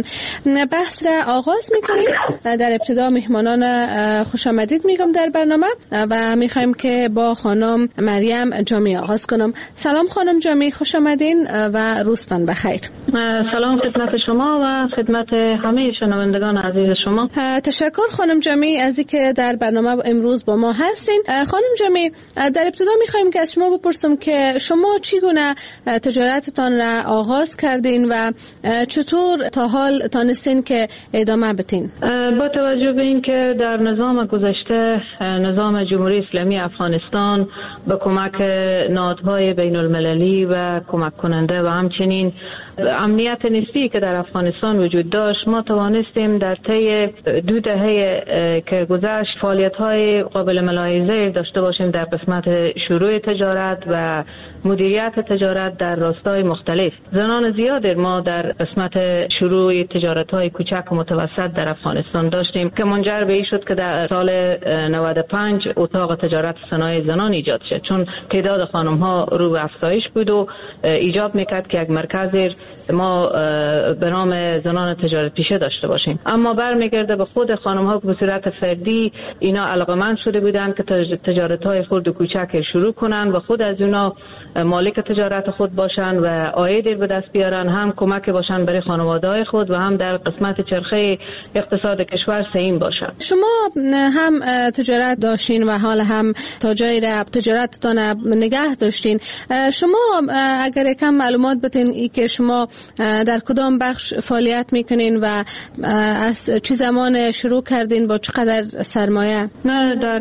بحث را آغاز میکنیم. در ابتدا مهمانان خوش آمدید میگم در برنامه و میخوایم که با خانم مریم جامی آغاز کنم. سلام خانم جامی، خوش آمدین و روزتان بخیر. سلام خدمت شما و خدمت همه شنوندگان عزیز شما. تشکر خانم جامی از اینکه در برنامه امروز با ما هستین. خانم جامی، در ابتدا میخوایم که از شما بپرسم که شما چگونه تجارتتان را آغاز کردین و چطور تا حال تانستین که ادامه بدین؟ با توجه به این که در نظام گذشته نظام جمهوری اسلامی افغانستان به کمک نهادهای بین المللی و کمک کننده و همچنین امنیت نسبی که در افغانستان وجود داشت، ما توانستیم در طی 2 دهه که گذشت فعالیت‌های قابل ملاحظه داشته باشیم در قسمت شروع تجارت و مدیریت تجارت در راستای مختلف. زنان زیاد ما در قسمت شروع تجارت‌های کوچک و متوسط در افغانستان داشتیم که منجر به این شد که در سال 95 اتاق تجارت صنایع زنان ایجاد شد، چون تعداد خانم‌ها رو به افزایش بود و ایجاب میکرد که یک مرکز ما به نام زنان تجارت پیشه داشته باشیم. اما برمیگرده به خود خانم‌ها که به صورت فردی اینا علاقمند شده بودند که تجارت‌های خرد و کوچک شروع کنن و خود از اونا مالک تجارت خود باشن و عاید به دست بیارن، هم کمک باشن برای خانواده‌های خود و هم در قسمت چرخه اقتصاد کشور سهیم باشن. شما هم تجارت داشتین و حال هم تا جای تجارتتان نگه داشتین. شما اگر یکم معلومات بدین که شما در کدام بخش فعالیت میکنین و از چه زمان شروع کردین، با چقدر سرمایه؟ نه، در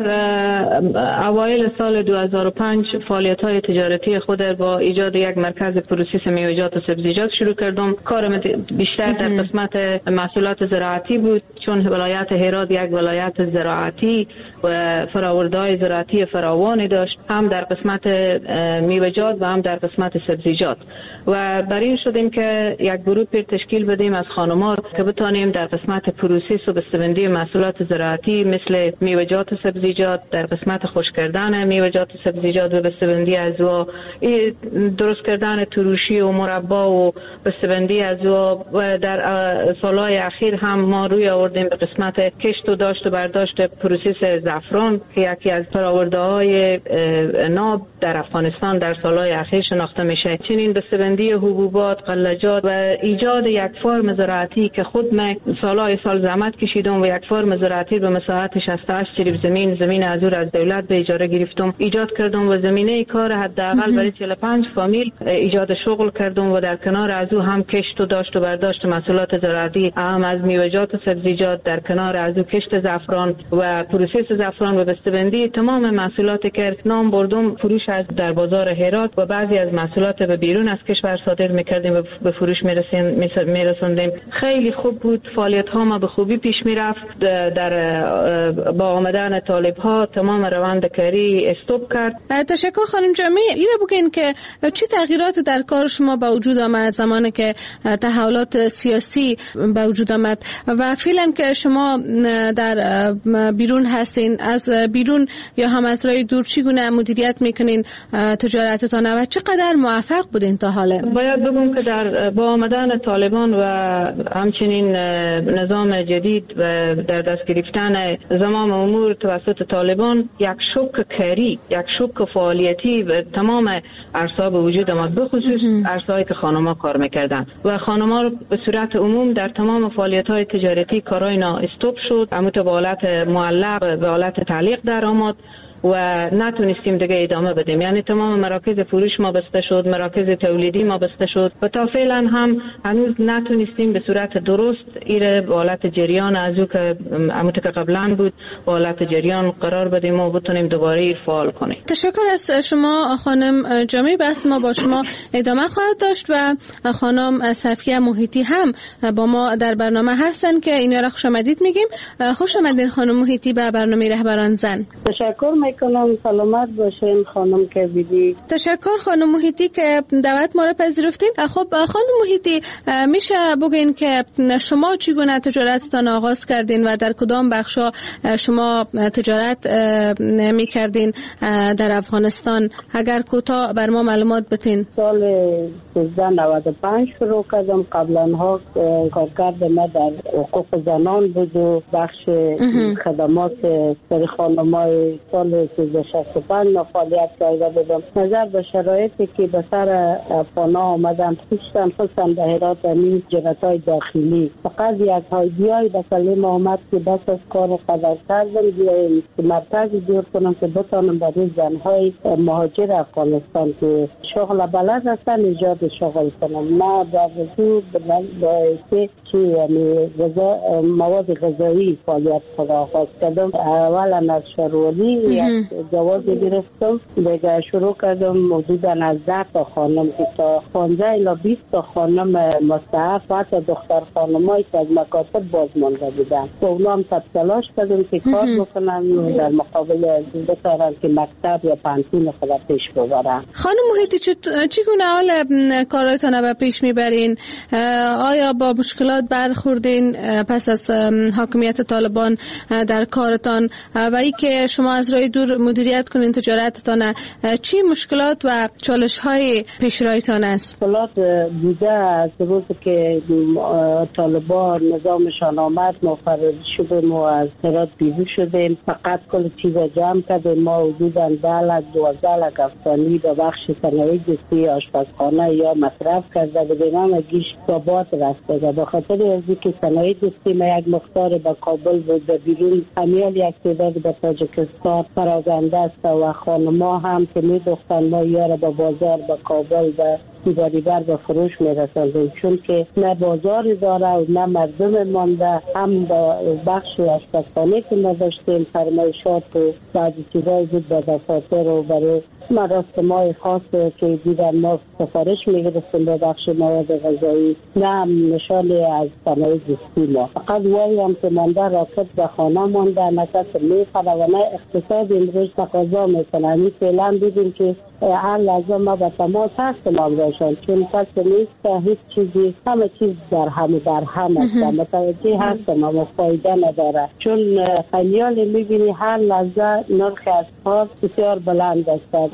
اوایل سال 2005 فعالیت‌های تجارتی خود با ایجاد یک مرکز پروسس میوه‌جات و سبزیجات شروع کردم. کارم بیشتر در قسمت محصولات زراعتی بود، چون ولایت هرات یک ولایت زراعتی و فرآورده‌های زراعتی فراوانی داشت، هم در قسمت میوه‌جات و هم در قسمت سبزیجات. و برای این شدیم که یک گروه تشکیل بدیم از خانم‌ها که بتانیم در قسمت پروسس و بسته‌بندی محصولات زراعتی مثل میوه‌جات و سبزیجات، در قسمت خشک کردن میوه‌جات و سبزیجات و بسته‌بندی از او، درست کردن تروشی و مربا و بسته‌بندی از او. و در سالهای اخیر هم ما روی آوردیم به قسمت کشت و داشت و برداشت پروسس زعفران که یکی از فرآورده‌های ناب در افغانستان در سالهای اخیر شناخته میشه. چنین بسته‌بندی حبوبات، غلجات و ایجاد یک فرم زراعتی که خود من سالهای سال زحمت کشیدم و یک فرم زراعتی به مساحت 68 جریب زمین از دولت به اجاره گرفتم ایجاد کردم و زمینه کار حداقل برای 45 فامیل ایجاد شغل کردم و در کنار از او هم کشت و داشت و برداشت محصولات زراعتی، هم از میوه‌جات و سبزیجات، در کنار از او کشت زعفران و پروسس زعفران و بسته‌بندی تمام محصولاتی که نام بردم فروش از در بازار هرات و بعضی از محصولات به بیرون از کشور صادر می‌کردیم و به فروش می‌رسوندیم. خیلی خوب بود، فعالیت ها ما به خوبی پیش می‌رفت. در با آمدن طالب‌ها تمام روند کاری استاپ کرد. تشکر خانم جامی. اینو بگین که چه تغییراتی در کار شما به وجود آمد زمانی که تحولات سیاسی به وجود آمد و فعلا که شما در بیرون هستین، از بیرون یا هم از راه دور چگونه مدیریت میکنین تجارتتان و چقدر موفق بودین تا حالا؟ باید بگم که با آمدن طالبان و همچنین نظام جدید و در دست گرفتن زمام امور توسط طالبان یک شوک کاری، یک شوک فعالیتی و تمام عرصه‌ها به وجود آمد، به خصوص عرصه‌هایی که خانم‌ها کار می‌کردند و خانم‌ها رو به صورت عموم در تمام فعالیت‌های تجارتی کارهای اینا استاپ شد، اما به حالت معلق به حالت تعلیق در آمد و نتونستیم دیگه ادامه بدیم. یعنی تمام مراکز فروش ما بسته شد، مراکز تولیدی ما بسته شد و تا فعلا هم هنوز نتونستیم به صورت درست ایره به حالت جریان از او که عموت که قبلا بود به حالت جریان قرار بدیم و بتونیم دوباره ایر فعال کنیم. تشکر از شما خانم جامی. بحث ما با شما ادامه خواهد داشت و خانم صفیه محیطی هم با ما در برنامه هستن که اینا را خوش آمدید میگیم. خوش آمدین خانم محیطی به برنامه رهبران زن. تشکر میکنم. سلامت باشین خانم که بیدی. تشکر خانم محیطی که دعوت ما را پذیرفتین. خب خانم محیطی، میشه بگین که شما چگونه تجارتتان آغاز کردین و در کدام بخشا شما تجارت میکردین در افغانستان؟ اگر کوتاه بر ما معلومات بدین. سال 1395 شروع کردم. قبلا ها کارکرد ما در حقوق زنان بود و بخش خدمات سر خانمای سال 1365 فعالیت کرده بودم. نظر به شرایطی که به سر افغانا آمدن خصوصا به هرات و جراتای داخلی فقط یک هایدیای به کلم آمد که بس از کار قدر کردم بیاییم که مرکزی دور کنم که بتانم برای زنهای مهاجر افغانستان که شغل بلد هستن ایجاد شغل کنم. ما در رسول باعثی که یعنی مواد غذایی فعالیت خود آغاز کردم. اولا از شروری یک جواز گرفتم، دیگه شروع کردم حدودا از 10 تا خانم که تا 15 الی 20 تا خانم مستحق و حتی دختر خانمایی که از مکاتب باز مانده بودن و اونا هم تلاش کردم که کار بکنن در مقابل بتارن که مکتب یا پانتون خود پیش ببرن. خانم محیطی، چگونه حال کارتان به پیش میبرین؟ آیا با مشکلات برخوردین پس از حاکمیت طالبان در کارتان و ای که شما از راه دور مدیریت کنین تجارتتان، چی مشکلات و چالش های پیش رویتان است؟ مشکلات بوده از روز که طالبان نظامشان آمد ما فراری شدیم و از هرات بیرون شدیم. فقط کل چیز جمع کردیم. ما حدوداً 12 لک افغانی به بخش صنایع دستی آشپزخانه یا مصرف کرده بودیم. هم گیش بابات رفته به خاطر از اینکه صنایع دستی ما یک مقدار به کابل بود به بیرون همیال یک تعداد به تاجیکستان پراگنده است و خانما هم که می دختن ما یاره به بازار به کابل به دیواریبر به فروش می رسندیم، چون که نه بازاری داره و نه مردم مانده. هم بخش آشپزخانه که ما داشتیم فرمایشات و بعضی چیزایی بود به دفاتر و برای مراسم‌های خاص که دیدن ما سفارش می‌گرفتیم به بخش مواد غذایی، نه نشانی از صنایع دستی ما. فقط وایی هم که مانده راکت به خانه مانده، نه کس می‌خره و نه اقتصاد امروز تقاضا می‌کنه. همین فعلا دیدیم که هر لحظه ما به تماس هستیم آمراشان، چون کس نیست هیچ چیزی، همه چیز در هم است. متوجه هستم اما فایده نداره، چون خیلی می‌بینی هر لحظه نرخ اسعار بسیار بلند است.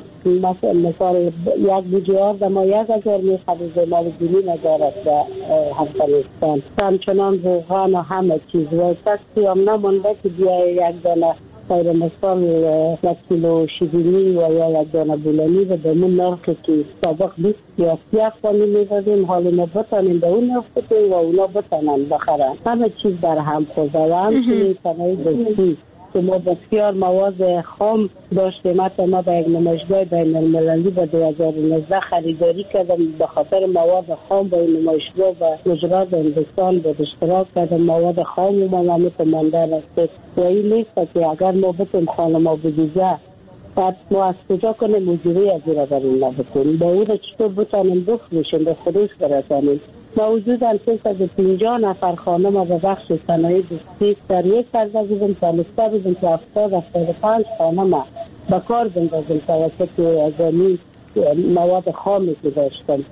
مثلا یک بوجیار در ما 1000 می‌خرید ما بدونی ندارد در افغانستان. همچنان روغن و همه چیز و کسی هم نمانده که بیای یک دانه غیر مثال 1 کیلو شیرینی و یا یک دانه بولانی و به من نرخی که سابق 20 یا 30 افغانی می‌دادیم حالی ما بتانیم به اون نرخ و اونا بتانن بخرن. همه چیز در هم خورده و همچنین صنایع دستی که ما بسیار مواد خام داشتیم. حتی ما به یک نمایشگاه بین المللی به 2019 خریداری کردم به خاطر مواد خام. با این نمایشگاه و وزارت هندوستان به اشتراک کردم. مواد خام ما نمیتون مانده رسید و این نیست که اگر ما بتونیم خانه ما بدیزه بعد ما از کجا کنیم مجوری از این را بر این نبکنیم با اون چطور بتانیم بفروشیم به خروش برسانیم. ما حدوداً 350 نفر خانم به بخش صنایع دستی در یک سرزه بودیم تانسته بودیم که 70-75 خانم به کار بندازیم توسط ازامی مواد خامی که داشتم.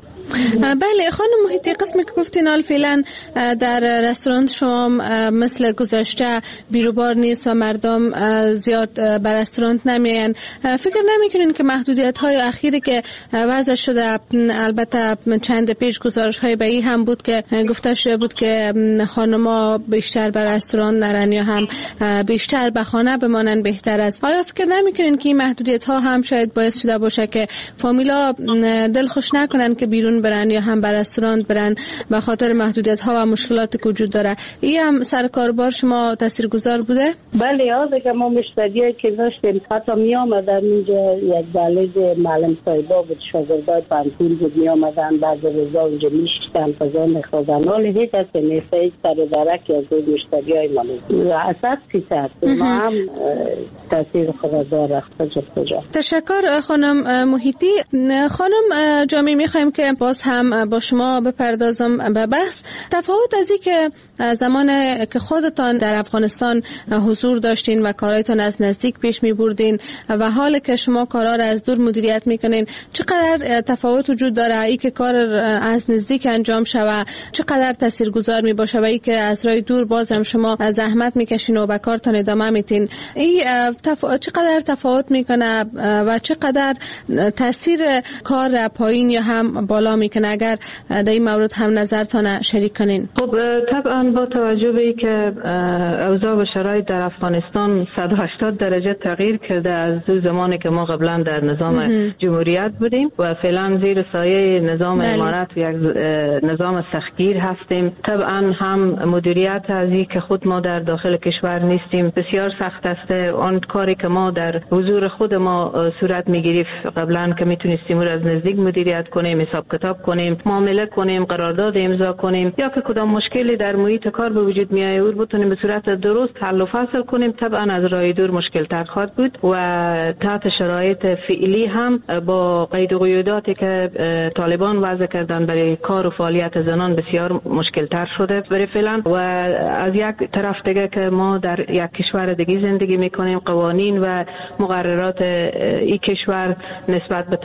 بله خانم محیطی، قسمی که گفتین حال فعلا در رستوران شما مثل گذشته بیروبار نیست و مردم زیاد به رستوران نمیان. فکر نمیکنین که محدودیت های اخیری که وضع شده، البته چند پیش گزارش های به این هم بود که گفته شده بود که خانما بیشتر به رستوران نرن یا هم بیشتر به خانه بمانن بهتر است؟ آیا فکر نمیکنین که این محدودیت ها هم شاید باعث شده باشه که فامیلا دل خوش نکنن که بیرون برن یا هم به رستوران برن به خاطر محدودیت ها و مشکلاتی که وجود داره؟ این هم سر کاربار شما تاثیرگذار بوده؟ بله، یاد که ما مشتریایی که داشتیم حتی می آمدن اینجا یک دلیل معلم صاحبا بود، شاگردای پانتون بود، می آمدن بعد روزا اونجا میشتن فضا میخوردن. حالی هیچ از نیست، هیچ سر درکی از مشتریای ما نیست. اساس فیصد ما هم تاثیر خود داره. تشکر خانم محیطی. خانم جامی، میخوایم که باز هم با شما بپردازم به بحث تفاوت از این که زمان که خودتان در افغانستان حضور داشتین و کارایتان از نزدیک پیش می بردین و حال که شما کارا را از دور مدیریت میکنین، چقدر تفاوت وجود داره؟ ای که کار از نزدیک انجام شوه چقدر تاثیرگذار می باشه و ای که از راه دور باز هم شما زحمت میکشین و به کارتان ادامه میتین، این چقدر تفاوت میکنه و چقدر تاثیر کار پایین یا هم بالا میکنه؟ اگر در این مورد هم نظرتان شریک کنین. خب طبعا با توجه به که اوضاع و شرایط در افغانستان 180 درجه تغییر کرده از زمانی که ما قبلا در نظام جمهوریت بودیم و فعلا زیر سایه نظام امارت و یک نظام سختگیر هستیم. طبعا هم مدیریت از این که خود ما در داخل کشور نیستیم بسیار سخت است. آن کاری که ما در حضور خود ما صورت میگرفت قبلا که میتونستیم از نزدیک مدیریت کنیم، حساب کتاب کنیم، معامله کنیم، قرارداد امضا کنیم یا که کدام مشکلی در محیط کار به وجود می آید بتونیم به صورت درست حل و فصل کنیم، طبعا از راه دور مشکل تر خواهد بود و تحت شرایط فعلی هم با قید و قیوداتی که طالبان وضع کردن برای کار و فعالیت زنان بسیار مشکل تر شده برای فعلا. و از یک طرف دیگه که ما در یک کشور دیگه زندگی میکنیم، قوانین و مقررات این کشور نسبت به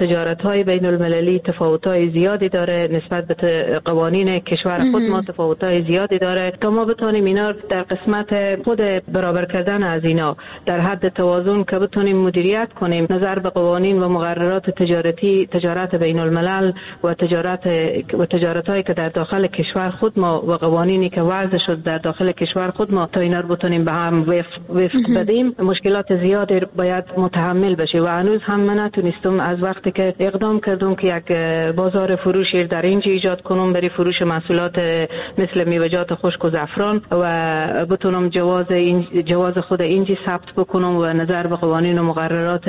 تجارت‌های بین المللی تفاوت‌های زیادی داره، نسبت به قوانین کشور خود ما تفاوت‌های زیادی داره، تا ما بتونیم اینا در قسمت خود برابر کردن از اینا در حد توازن که بتونیم مدیریت کنیم نظر به قوانین و مقررات تجارت بین الملل و تجارت‌هایی که در داخل کشور خود ما و قوانینی که وضع شد در داخل کشور خود ما تا اینا رو بتونیم به هم وفق بدیم. مشکلات زیادی باید متحمل بشه و هنوز هم من نتونستم از وقتی که اقدام کردم که یک بازار فروشی در اینجا ایجاد کنم برای فروش محصولات مثل میوه‌جات خشک و زعفران و بتونم جواز خود اینجا ثبت بکنم و نظر به قوانین و مقررات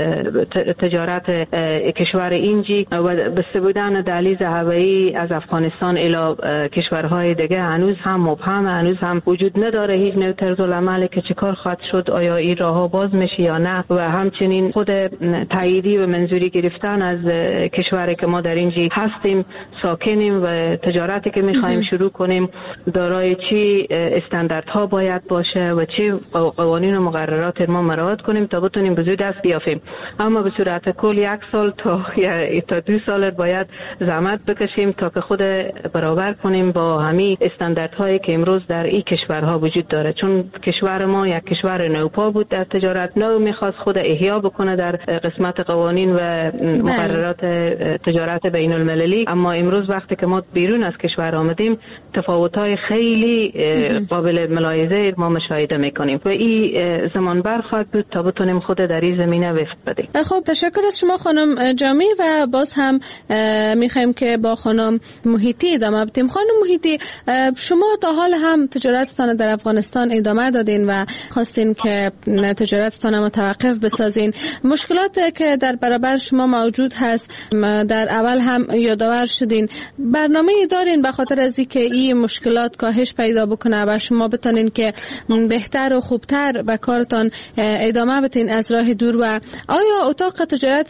تجارت کشور اینجی و بسته بودن دهلیز هوایی از افغانستان الی کشورهای دیگه هنوز هم مبهم، هنوز هم وجود نداره هیچ نوع طرز العملی که چیکار خواهد شد، آیا این راهها باز میشه یا نه. و همچنین خود تاییدی و منظوری گرفتن از کشوری که ما در اینجا هستیم ساکنیم و تجارتی که میخوایم شروع کنیم دارای چی استانداردها باید باشه و چه قوانین و مقررات ما مراعات کنیم تا بتونیم به زود دست بیافیم. اما به صورت کل 1 سال تا 2 سال باید زحمت بکشیم تا که خود برابر کنیم با همین استانداردهایی که امروز در این کشورها وجود داره، چون کشور ما یک کشور نوپا بود در تجارت، نو میخواست خود احیا بکنه در قسمت قوانین و مقررات تجارت بین المللی. اما امروز وقتی که ما بیرون از کشور آمدیم تفاوت‌های خیلی قابل ملاحظه ما مشاهده میکنیم و این زمان بر خواهد بود تا بتونیم خود در این زمینه وفق بدیم. خب تشکر از شما خانم جامی و باز هم میخوایم که با خانم محیطی ادامه بدیم. خانم محیطی، شما تا حال هم تجارتتان در افغانستان ادامه دادین و خواستین که تجارتتان متوقف بسازین. مشکلات که در برابر شما موجود هست در اول هم یادآور شدین، برنامه دارین به خاطر از اینکه این مشکلات کاهش پیدا بکنه و شما بتونین که بهتر و خوبتر به کارتان ادامه بدین از راه دور؟ و آیا اتاق تجارت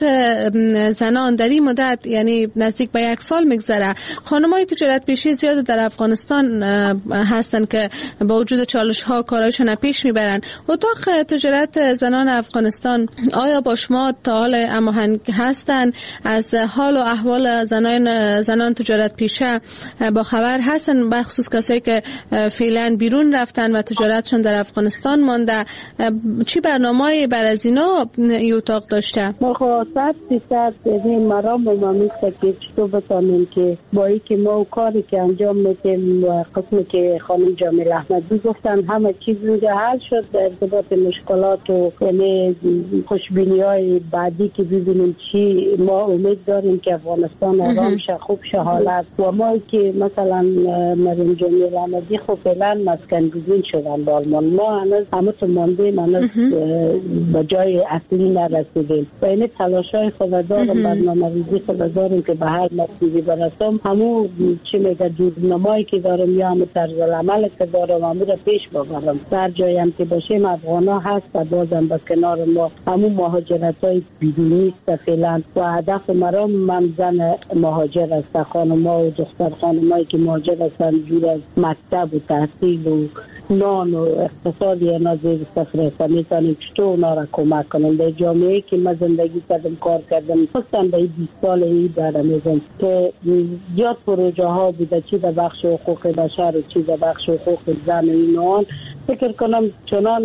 زنان در این مدت یعنی نزدیک به 1 سال میگذره خانمای تجارت پیشی زیاد در افغانستان هستن که با وجود چالش ها کارایشون پیش میبرن، اتاق تجارت زنان افغانستان آیا با شما تا حال هماهنگ هستن؟ از حال و احوال زنان تجارت پیشه با خبر هستن، به خصوص کسایی که فعلا بیرون رفتن و تجارتشون در افغانستان مانده؟ چی برنامه‌ای بر از اینا این اتاق داشته؟ مخاطب 300 مرام ما میگه که چطور بتونیم که با اینکه ما کاری که انجام میدیم و قسمی که خانم جامیل احمدی گفتن همه چیز اینجا حل شد در ارتباط مشکلات و یعنی خوشبینی‌های بعدی که ببینیم چی. ما امید داریم که افغانستان آرام شه، خوب شه حالت و ما که مثلا مریم جامیل احمدی خب فعلا مسکن گزین شدن با آلمان، ما هنوز همه تو ماندیم، هنوز به جای اصلی نرسیدیم و این تلاش‌های خود دارم، برنامه‌ریزی خود داریم که به هر مسیری برسم. همون چی میگه دورنمایی که دارم یا همون طرز العمل که دارم همون رو پیش ببرم. در جایی هم که باشیم افغانا هست و بازم به کنار ما همون مهاجرت‌های بدونی است فعلا و هدف مرام من زن مهاجر است، خانم‌ها و دختر خانمایی که مهاجر هستن جور از مکتب و تحصیل و نان و اقتصادی اینا زیر صفر است. میتونیم چطور اونا را کمک کنیم در جامعه که من زندگی کردم کار کردم خصوصا به 20 سال ای دارم میگم که زیاد پروژه ها بوده چی در بخش حقوق بشر و چی در بخش حقوق زن و اینان، فکر کنم چنان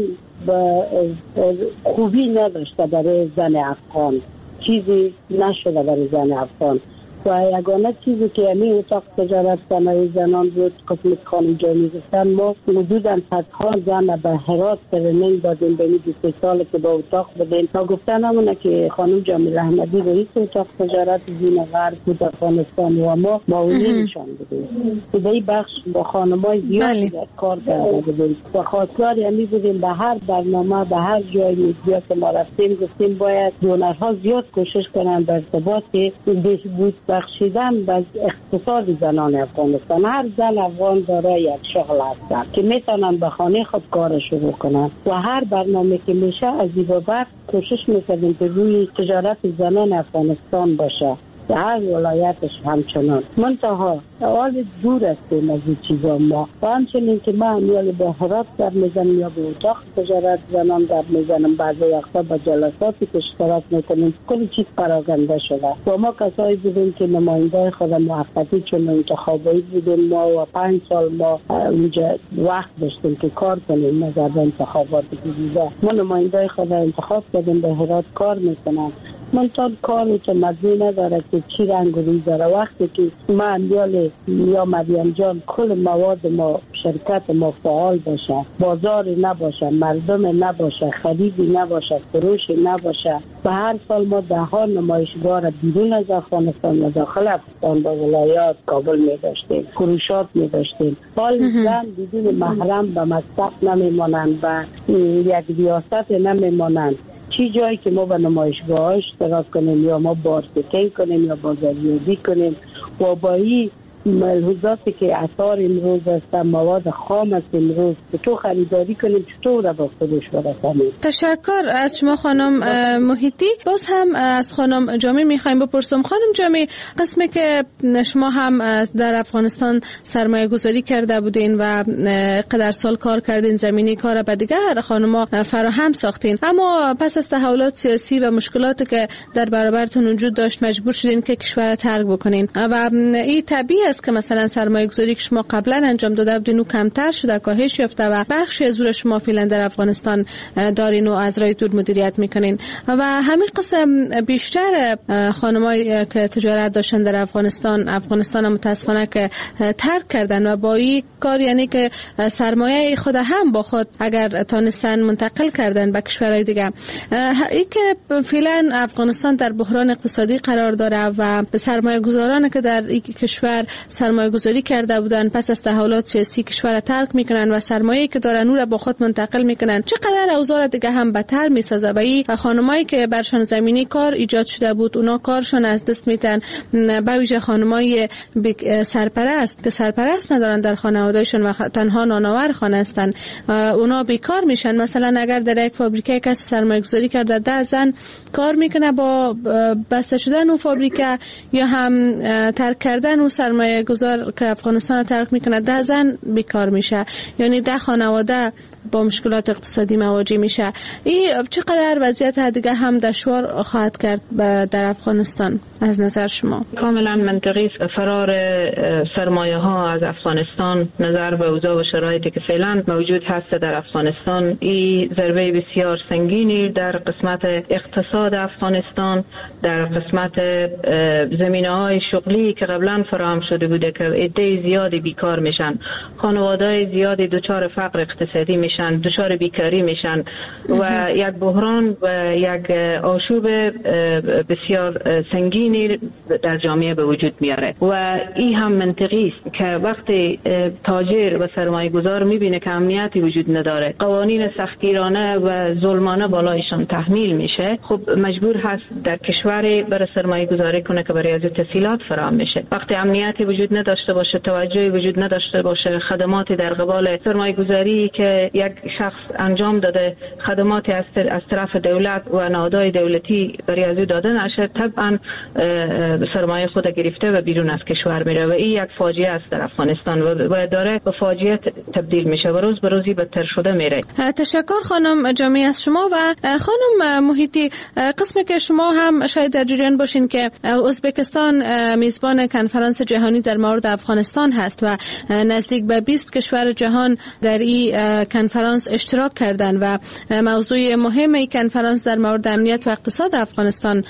خوبی نداشته برای زن افغان، چیزی نشده برای زن افغان و یگانه چیزی که یعنی اتاق تجارت صنایع زنان بود که خانم جامی گفتن ما حدوداً 100 زن به هرات ترینینگ دادیم به 23 سال که با اتاق بودیم تا گفتن همونه که خانم جامیل احمدی رئیس اتاق تجارت زین غرب بود افغانستان و ما معاونینشان بودیم که به این بخش با خانمای زیاد کار کرده بودیم و خواستار یعنی بودیم به هر برنامه به هر جای میدیا که ما رفتیم گفتیم باید دونرها زیاد کوشش کنن به ارتباط بهبود بخشیدن به اقتصاد زنان افغانستان. هر زن افغان دارای یک شغل هستند که میتونن به خانه خود کار شروع کنن و هر برنامه که میشه از این بابت کوشش میکنیم که روی تجارت زنان افغانستان باشه هر ولایتش همچنان. منتها حال دور هستیم از این چیزا ما و همچنین که من یا به هرات در میزنم یا به اتاق تجارت زنان در میزنم، بعضی وقتا با جلساتی که اشتراک میکنیم، کلی چیز پراکنده شده و ما کسایی بودیم که نماینده خود موقتی چون انتخابایی بودیم ما و 5 سال ما اونجا وقت داشتیم که کار کنیم نظر به انتخابات گذشته. ما نماینده خود انتخاب کردیم به هرات کار میکنم. من تا کاری که مدنی نداره که چی رنگ و روی داره. وقتی که من یا مریم جان کل مواد ما شرکت ما فعال باشه، بازار نباشه، مردم نباشه، خریدی نباشه، فروشی نباشه، به هر سال ما 10 نمایشگاه بیرون از افغانستان و داخل افغانستان به ولایات کابل می داشتیم، فروشات می داشتیم. حال زن بدون محرم به مکتب نمیمانند و یک ریاست نمیمانند. چی جایی که ما به نمایشگاه اشتراک کنیم یا ما مارکتینگ کنیم یا بازاریابی کنیم و با این ملحوظاتی که اثار امروز است، مواد خام است امروز تو خریداری کنیم، چطور را با فروش برسانیم. تشکر از شما خانم محیطی. باز هم از خانم جامی میخوایم بپرسم. خانم جامی، قسمی که شما هم در افغانستان سرمایه گذاری کرده بودین و قدر سال کار کردین، زمینی کار به دیگر خانم‌ها فراهم ساختین، اما پس از تحولات سیاسی و مشکلاتی که در برابرتون وجود داشت مجبور شدین که کشور را ترک بکنین و این طبیعی است که مثلا سرمایه گذاری که شما قبلا انجام داده بودین و کمتر شده، کاهش یافته و بخشی از زور شما فعلا در افغانستان دارین و از راه دور مدیریت میکنین و همین قسم بیشتر خانمایی که تجارت داشتن در افغانستان متاسفانه که ترک کردن و با این کار یعنی که سرمایه خود هم با خود اگر تانستن منتقل کردن به کشورهای دیگه. این که فعلا افغانستان در بحران اقتصادی قرار داره و به سرمایه گذاران که در این کشور سرمایه گذاری کرده بودن پس از تحولات سیاسی کشور را ترک میکنن و سرمایه‌ای که دارن اون را با خود منتقل میکنن، چقدر اوضاع دیگه هم بدتر میسازه و این خانمایی که برشان زمینی کار ایجاد شده بود اونا کارشون از دست میدن. به ویژه خانمای سرپرست که سرپرست ندارن در خانوادهشون و تنها نانآور خانه هستن، اونا بیکار میشن. مثلا اگر در یک فابریکه کسی سرمایه گذاری کرده 10 زن کار میکنه، با بسته شدن اون فابریکه یا هم ترک کردن اون سرمایه گذار که افغانستان ترک میکنه 10 زن بیکار میشه، یعنی 10 خانواده با مشکلات اقتصادی مواجه میشه. این چقدر وضعیت دیگه هم دشوار خواهد کرد در افغانستان از نظر شما؟ کاملا منطقی است. فرار سرمایه ها از افغانستان نظر به اوضاع و شرایطی که فعلا موجود هست در افغانستان، این ضربه بسیار سنگینی در قسمت اقتصاد افغانستان، در قسمت زمینه‌های شغلی که قبلا فراهم شده بوده که عده زیادی بیکار میشن، خانواده‌های زیادی دچار فقر اقتصادی میشن، دچار بیکاری میشن و یک بحران و یک آشوب بسیار سنگینی در جامعه به وجود میاره و این هم منطقی است که وقتی تاجر و سرمایه گذار میبینه که امنیتی وجود نداره، قوانین سختگیرانه و ظلمانه بالایشان تحمیل میشه، خب مجبور هست در کشوری برای سرمایه گذاری کنه که برای از تسهیلات فراهم میشه. وقتی امنیتی وجود نداشته باشه، توجهی وجود نداشته باشه، خدماتی در قبال سرمایه گذاری که یک شخص انجام داده، خدماتی از طرف دولت و نهادهای دولتی برای از داده نشه، طبعا سرمایه خود گرفته و بیرون از کشور میره و این یک فاجعه است در افغانستان و داره به فاجعه تبدیل میشه و روز به روزی بدتر شده میره. تشکر خانم جامی از شما. و خانم محیطی، قسمی که شما هم شاید در جریان باشین که ازبکستان میزبان کنفرانس جهانی در مورد افغانستان هست و نزدیک به 20 کشور جهان در این کنفرانس اشتراک کردن و موضوع مهم این کنفرانس در مورد امنیت و اقتصاد افغانستان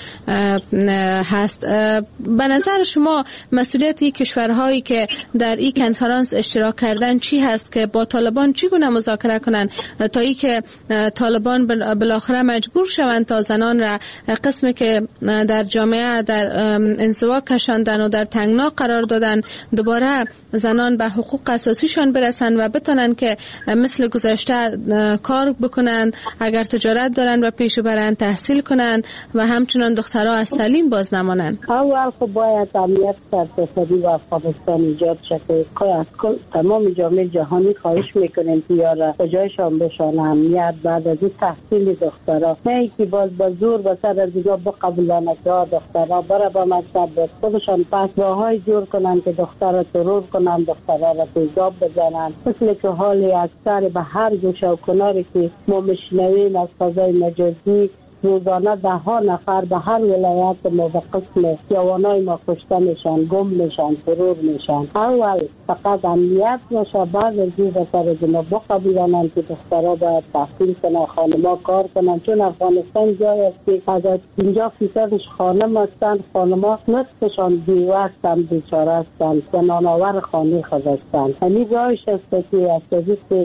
هست. به نظر شما مسئولیت کشورهایی که در این کنفرانس اشتراک کردن چی هست که با طالبان چگونه مذاکره کنن تا ای که طالبان بالاخره مجبور شوند تا زنان را قسمی که در جامعه در انزوا کشاندن و در تنگنا قرار دادن دوباره زنان به حقوق اساسیشان برسن و بتونن که مثل گذشته گذشته کار بکنن، اگر تجارت دارن و پیش برن تحصیل کنن و همچنان دخترها از تعلیم باز نمانن. اول خب باید امنیت اقتصادی و افغانستان ایجاد شده. از کل تمام جامعه جهانی خواهش میکنیم که یارا بجایشان بشان امنیت بعد از تحصیل دخترها، نه اینکه باز با زور به سر از دیگه بقبولن که دخترها برای با مکتب خودشان پس راههای جور کنن که دخترها ترور کنن، دخترها را تیزاب بزنن، مثل که حالی اکثر به هر گوشه و کناری که ما میشنویم از فضای مجازی روزانه 10 نفر به هر ولایت ما به قسم جوانای ما کشته میشن، گم میشن، ترور میشن. اول فقط امنیت باشه، بعد از این به سر جناب بقبولن که دخترها باید تحصیل کنن، خانما کار کنن، چون افغانستان جای است که از 50% خانم هستن، خانما نصفشان بیوه هستن، بیچاره هستن، زنانآور خانه خود هستن. همین راهش است که از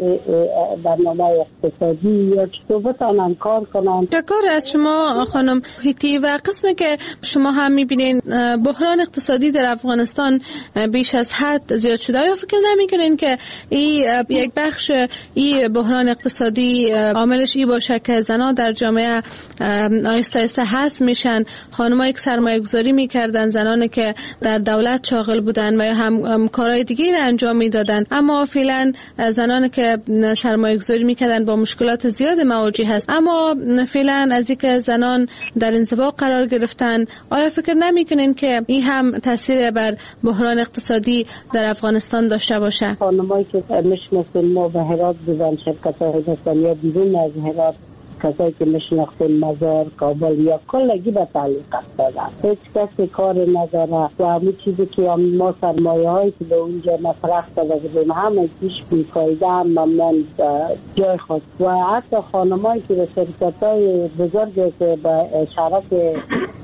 برنامه اقتصادی یا چطور بتانن کار کنن. از شما خانم هیتی و قسمی که شما هم میبینین بحران اقتصادی در افغانستان بیش از حد زیاد شده، یا فکر نمیکنین که این یک بخش این بحران اقتصادی عاملش این باشه که زنان در جامعه آهسته آهسته حذف میشن، خانم‌ها یک سرمایه گذاری میکردن، زنانی که در دولت شاغل بودن و یا هم کارهای دیگه را انجام میدادن، اما فعلا زنانی که سرمایه گذاری میکردن با مشکلات زیاد مواجه هست. اما فعلا از که زنان در انزوا قرار گرفتن، آیا فکر نمیکنین که این هم تاثیر بر بحران اقتصادی در افغانستان داشته باشه؟ خانمایی که میشناسیم ما به هرات بودن، شرکت‌های دستانی یا بیرون از هرات، کسایی که میشناختیم مزار، کابل یا کلگی به تعلیق افتادن، هیچ کسی کار نداره و همون چیزی که ما سرمایه هایی که به اونجا مطرح داده بودیم همه پیش بیفایده، هم ممنون جای خود. و حتی خانمایی که به شرکت های بزرگی که به شرک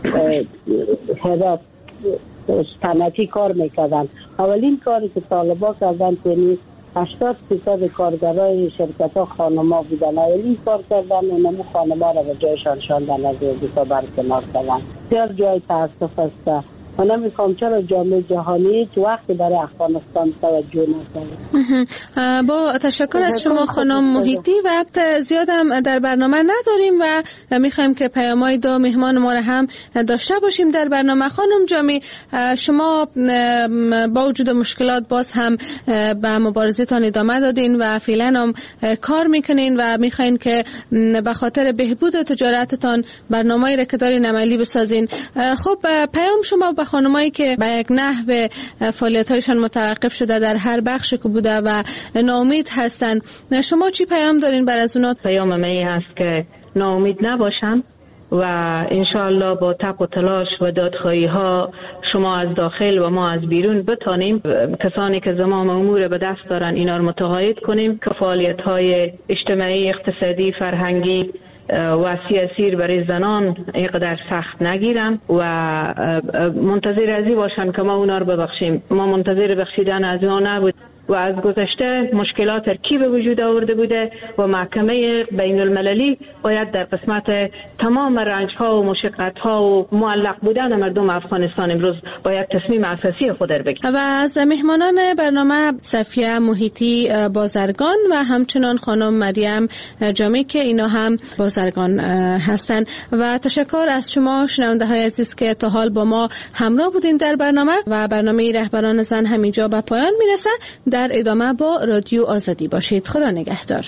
هرات صنعتی کار میکردن، اولین کاری که طالبا کردن یعنی 80% کارگرای شرکت ها خانما بودن، این کار کردن و نمو خانما را به جایشان شاندن، از دیتا برکنار کردن. بسیار جای تاسف است. من نمی‌خوام چرا جامعه جهانی تو وقتی برای افغانستان توجه نکنه. با تشکر از شما خانم محیطی و زیادم در برنامه نداریم و می‌خوایم که پیام‌های دو مهمان ما را هم داشته باشیم در برنامه. خانم جامی، شما با وجود مشکلات باز هم به مبارزه‌تان ادامه دادین و فعلا هم کار می‌کنین و می‌خواین که به خاطر بهبود تجارتتان برنامه‌ای را که دارین عملی بسازین. خب پیام شما به خانمایی که به یک نحو فعالیت‌هایشان متوقف شده در هر بخشی که بوده و ناامید هستن، شما چی پیام دارین بر از اونا؟ پیام من هست که ناامید نباشن و انشاءالله با تق و تلاش و دادخواهی ها شما از داخل و ما از بیرون بتانیم کسانی که زمام امور به دست دارن اینا رو متقاعد کنیم که فعالیت های اجتماعی، اقتصادی، فرهنگی و سیاسی برای زنان اینقدر سخت نگیرن و منتظر ازی باشن که ما اونا رو ببخشیم. ما منتظر بخشیدن از اونا نبود و از گذشته مشکلات کی به وجود آورده بوده و محکمه بین المللی باید در قسمت تمام رنج ها و مشقت ها و معلق بودن مردم افغانستان امروز باید تصمیم اساسی خود را بگیره. و از مهمانان برنامه صفیه محیطی بازرگان و همچنان خانم مریم جامی که اینا هم بازرگان هستند و تشکر از شما شنونده های عزیز که تا حال با ما همراه بودین در برنامه و برنامه رهبران زن همینجا به پایان میرسه. در ادامه با رادیو آزادی باشید. خدا نگهدار.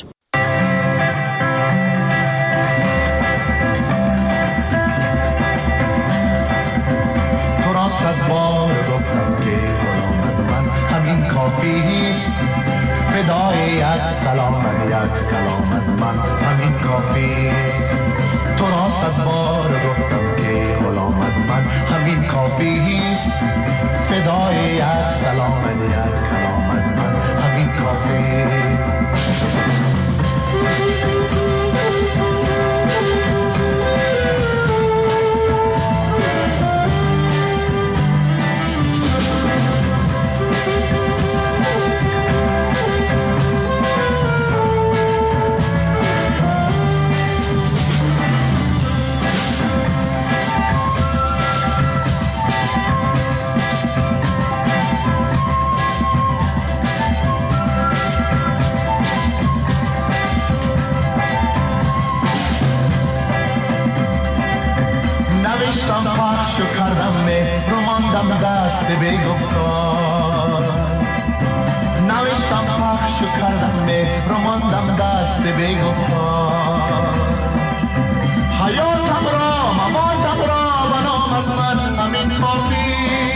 تو را صد بار گفتم که غلامت من همین کافیست، فدای یک سلام یک کلامت من همین کافیست. تو را صد بار گفتم که غلامت من همین کافیست، فدای یک سلام یک کلامت من همین کافیست. دست بی‌گفتار. حیاتم را مماتم را و نامت من همین کافی.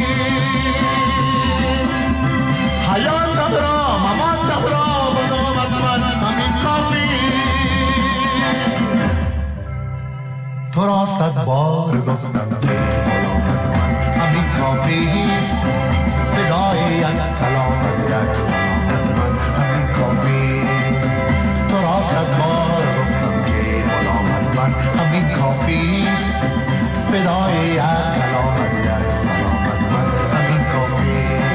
حیاتم را مماتم را و نامت من همین کافی. تو را 100 بار گفتم که غلامت من همین کافی است. فدای یک کلامت یک سلامت من همین کافی است. تو را 100 بار گفتم که غلامت من همین کافی است. فدای یک کلامت یک سلامت من همین کافی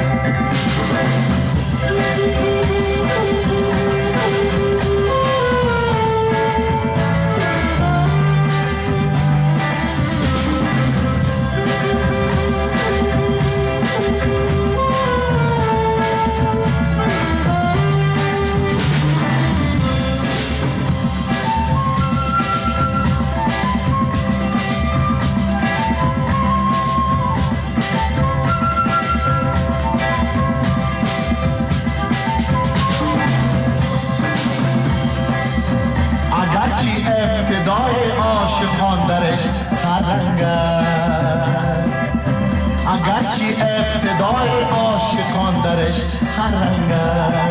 ابتدای عاشقان درش هر رنگ است. اگرچه ابتدای عاشقان درش هر رنگ است.